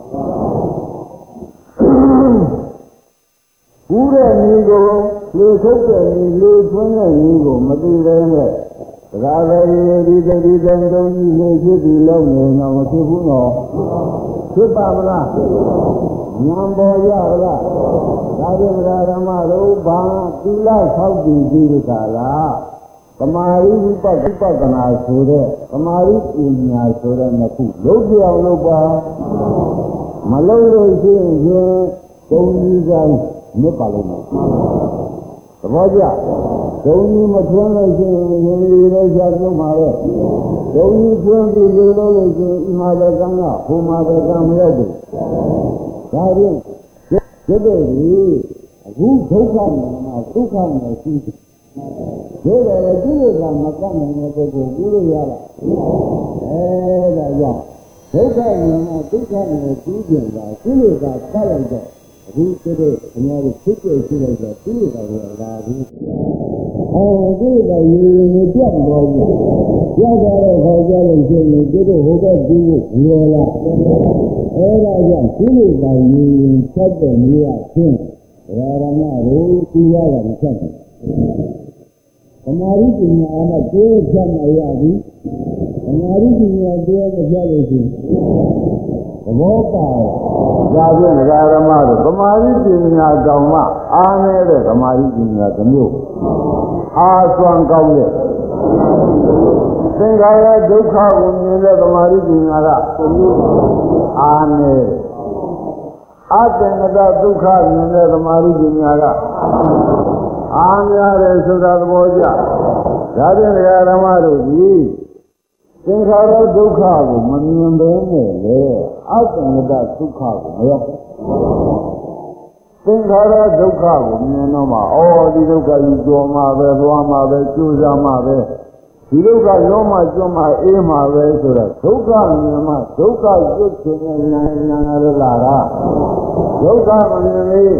ကူးတဲ့နည်းကိုလေထုတ်တဲ့နည်းလေထွန်းတဲ့နည်းကိုမသိသေးနဲ့ဒါပဲဒီတတိတန်တုံးကြီးနေဖြစ်ပြီးလုံးနေတော့မဖြစ်ဘူးနော်ဖြစ်ပါမလားဉာဏ်ပေါ်ရလားဒါပြန်ဓမ္မတို့ဘာသီလဆောက်တည်ကြည့်ကြလားသမာဓိဝိပဿနာပဿနာဆိုတဲ့သမာဓိပညာဆိုတဲ့နှစ်ခုလုံးပြောင်းလို့ပါမလုံးလို့ရှိရင်သုံးကြီးကမြတ်ပါလို့သဘောကျဒုံကြီးမထွန်းလို့ရှိရင်ရေရေရှားပြုံးပါလေဒုံကြီးထွန်းပြီးလို့လို့ရှိရင်ဤမှာပဲကံကဟိုမှာပဲကံမရောက်ဘူးဒါဖြင့်ဒီတဲ့ဒီအခုဒုက္ခမှာဒုက္ခနဲ့ရှိတယ်ဒါလည်းဒီလိုကမကနိုင်တဲ့ပုဂ္ဂိုလ်ပြုလို့ရလားအဲဒါကြောင့်ဒုက္ခမှာဒုက္ခနဲ့ပြီးကျင်တာဒီလိုကတတ်လိုက်တော့အခုကျတဲ့အများကြီးဖြစ်ပြရှိလိုက်တော့ဒီလိုကလည်းလာဘူးအဲဒီကရေရေပြတ်သွားပြီပြတ်သွားတဲ့ခါကျလို့ရှိရင်ဒီလိုဟိုဘက်ပြီးရောလာအဲဒါကြောင့်ဒီလိုကရေရေချက်တဲ့နေရာချင်းရရမတို့ကြည့်ရတာမချက်ဘူးသမာဓိပညာအမှကျိုးချက်မရဘူးသမာဓိပညာကျိုးမချက်လို့ရှိရင်သဘောပါဒါဖြင့်ဒကာရမတို့သမာဓိပညာကြောင့်မှအားနေတဲ့သမာဓိပညာတစ်မျိုးအားစွမ်းကောင်းတဲ့သင်္ခါရဒုက္ခကိုမြင်တဲ့သမာဓိပညာကတစ်မျိုးအားနေအတ္တငတဒုက္ခမြင်တဲ့သမာဓိပညာကအားများတယ်ဆိုတာသဘောကျဒါဖြင့်ဒကာရမတို့ဒီသင်္ခါရဒုက္ခကိုမမြင်ဘဲနဲ့လေအတ္တငတဒုက္ခကိုမရောက်သင်္ခါရဒုက္ခကိုမြင်တော့မှဩဒီဒုက္ခကြီးကြော်မှပဲသွားမှပဲကျိုးစားမှပဲဒီဒုက္ခရောမှကျွတ်မှအေးမှပဲဆိုတော့ဒုက္ခမြင်မှဒုက္ခကျွတ်ခြင်းနဲ့နာနာရလာတာဒုက္ခမမြင်လေ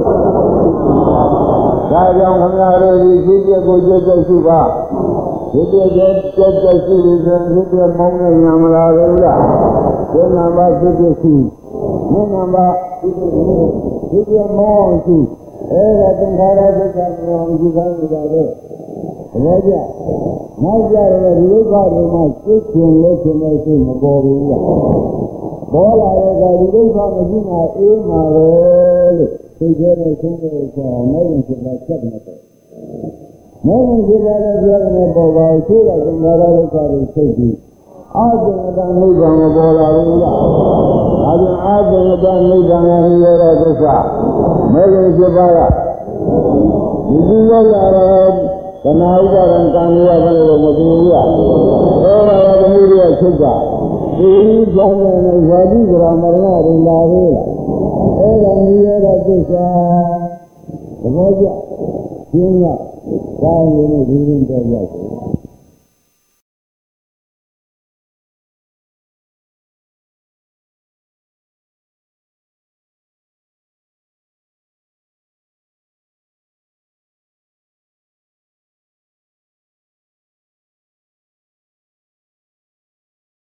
ဒါကြောင့်ခမရတို့ဒီရှိချက်ကိုကြွကြွရှိပါဒီပြည့်တဲ့ကြက်ကြက်ရှိနေတယ်ဒီပြည့်မောင်းနေညာမလာဘူးလားဒီနံပါတ်ဖြစ်ဖြစ်ရှိဒီနံပါတ်ဒီပြည့်မောင်းရှိအဲ့ဒါသင်္ခါရဒုက္ခကိုယူခိုင်းနေတာလေဘောကြနောက်ကြရတဲ့ဒီဒုက္ခတွေမှာစိတ်ရှင်လို့ရှင်လို့ရှိမပေါ်ဘူးလားပေါ်လာတဲ့ဒီဒုက္ခမရှိမှအေးမှာလေလို့သိကြတဲ့ဆုံးတဲ့ဆောင်းနိုင်ရင်ဖြစ်လာချက်နေတယ်မောင်ကြီးလာတဲ့ပြောတဲ့ပေါ်ပါရှိတဲ့သင်္ခါရဒုက္ခတွေသိပြီးအာဇင်တန်နိဗ္ဗာန်ကိုပေါ်လာဘူးလားဒါပြန်အာဇင်တန်နိဗ္ဗာန်ကိုရတဲ့ဒုက္ခမေဃဖြစ်ပါကဒီဒီရောက်လာတော့သနာဥပါဒံကံရဘယ်လိုမသိဘူးလားဘောလာတဲ့မိရချုပ်ကဒီကြောင့်လည်းဇာတိကရမရဏတွေလာသေးလားအဲ့ဒါမိရတဲ့ဒုက္ခသဘောကျရှင်းရကောင်းရင်ဒီရင်တော့ရောက်တယ်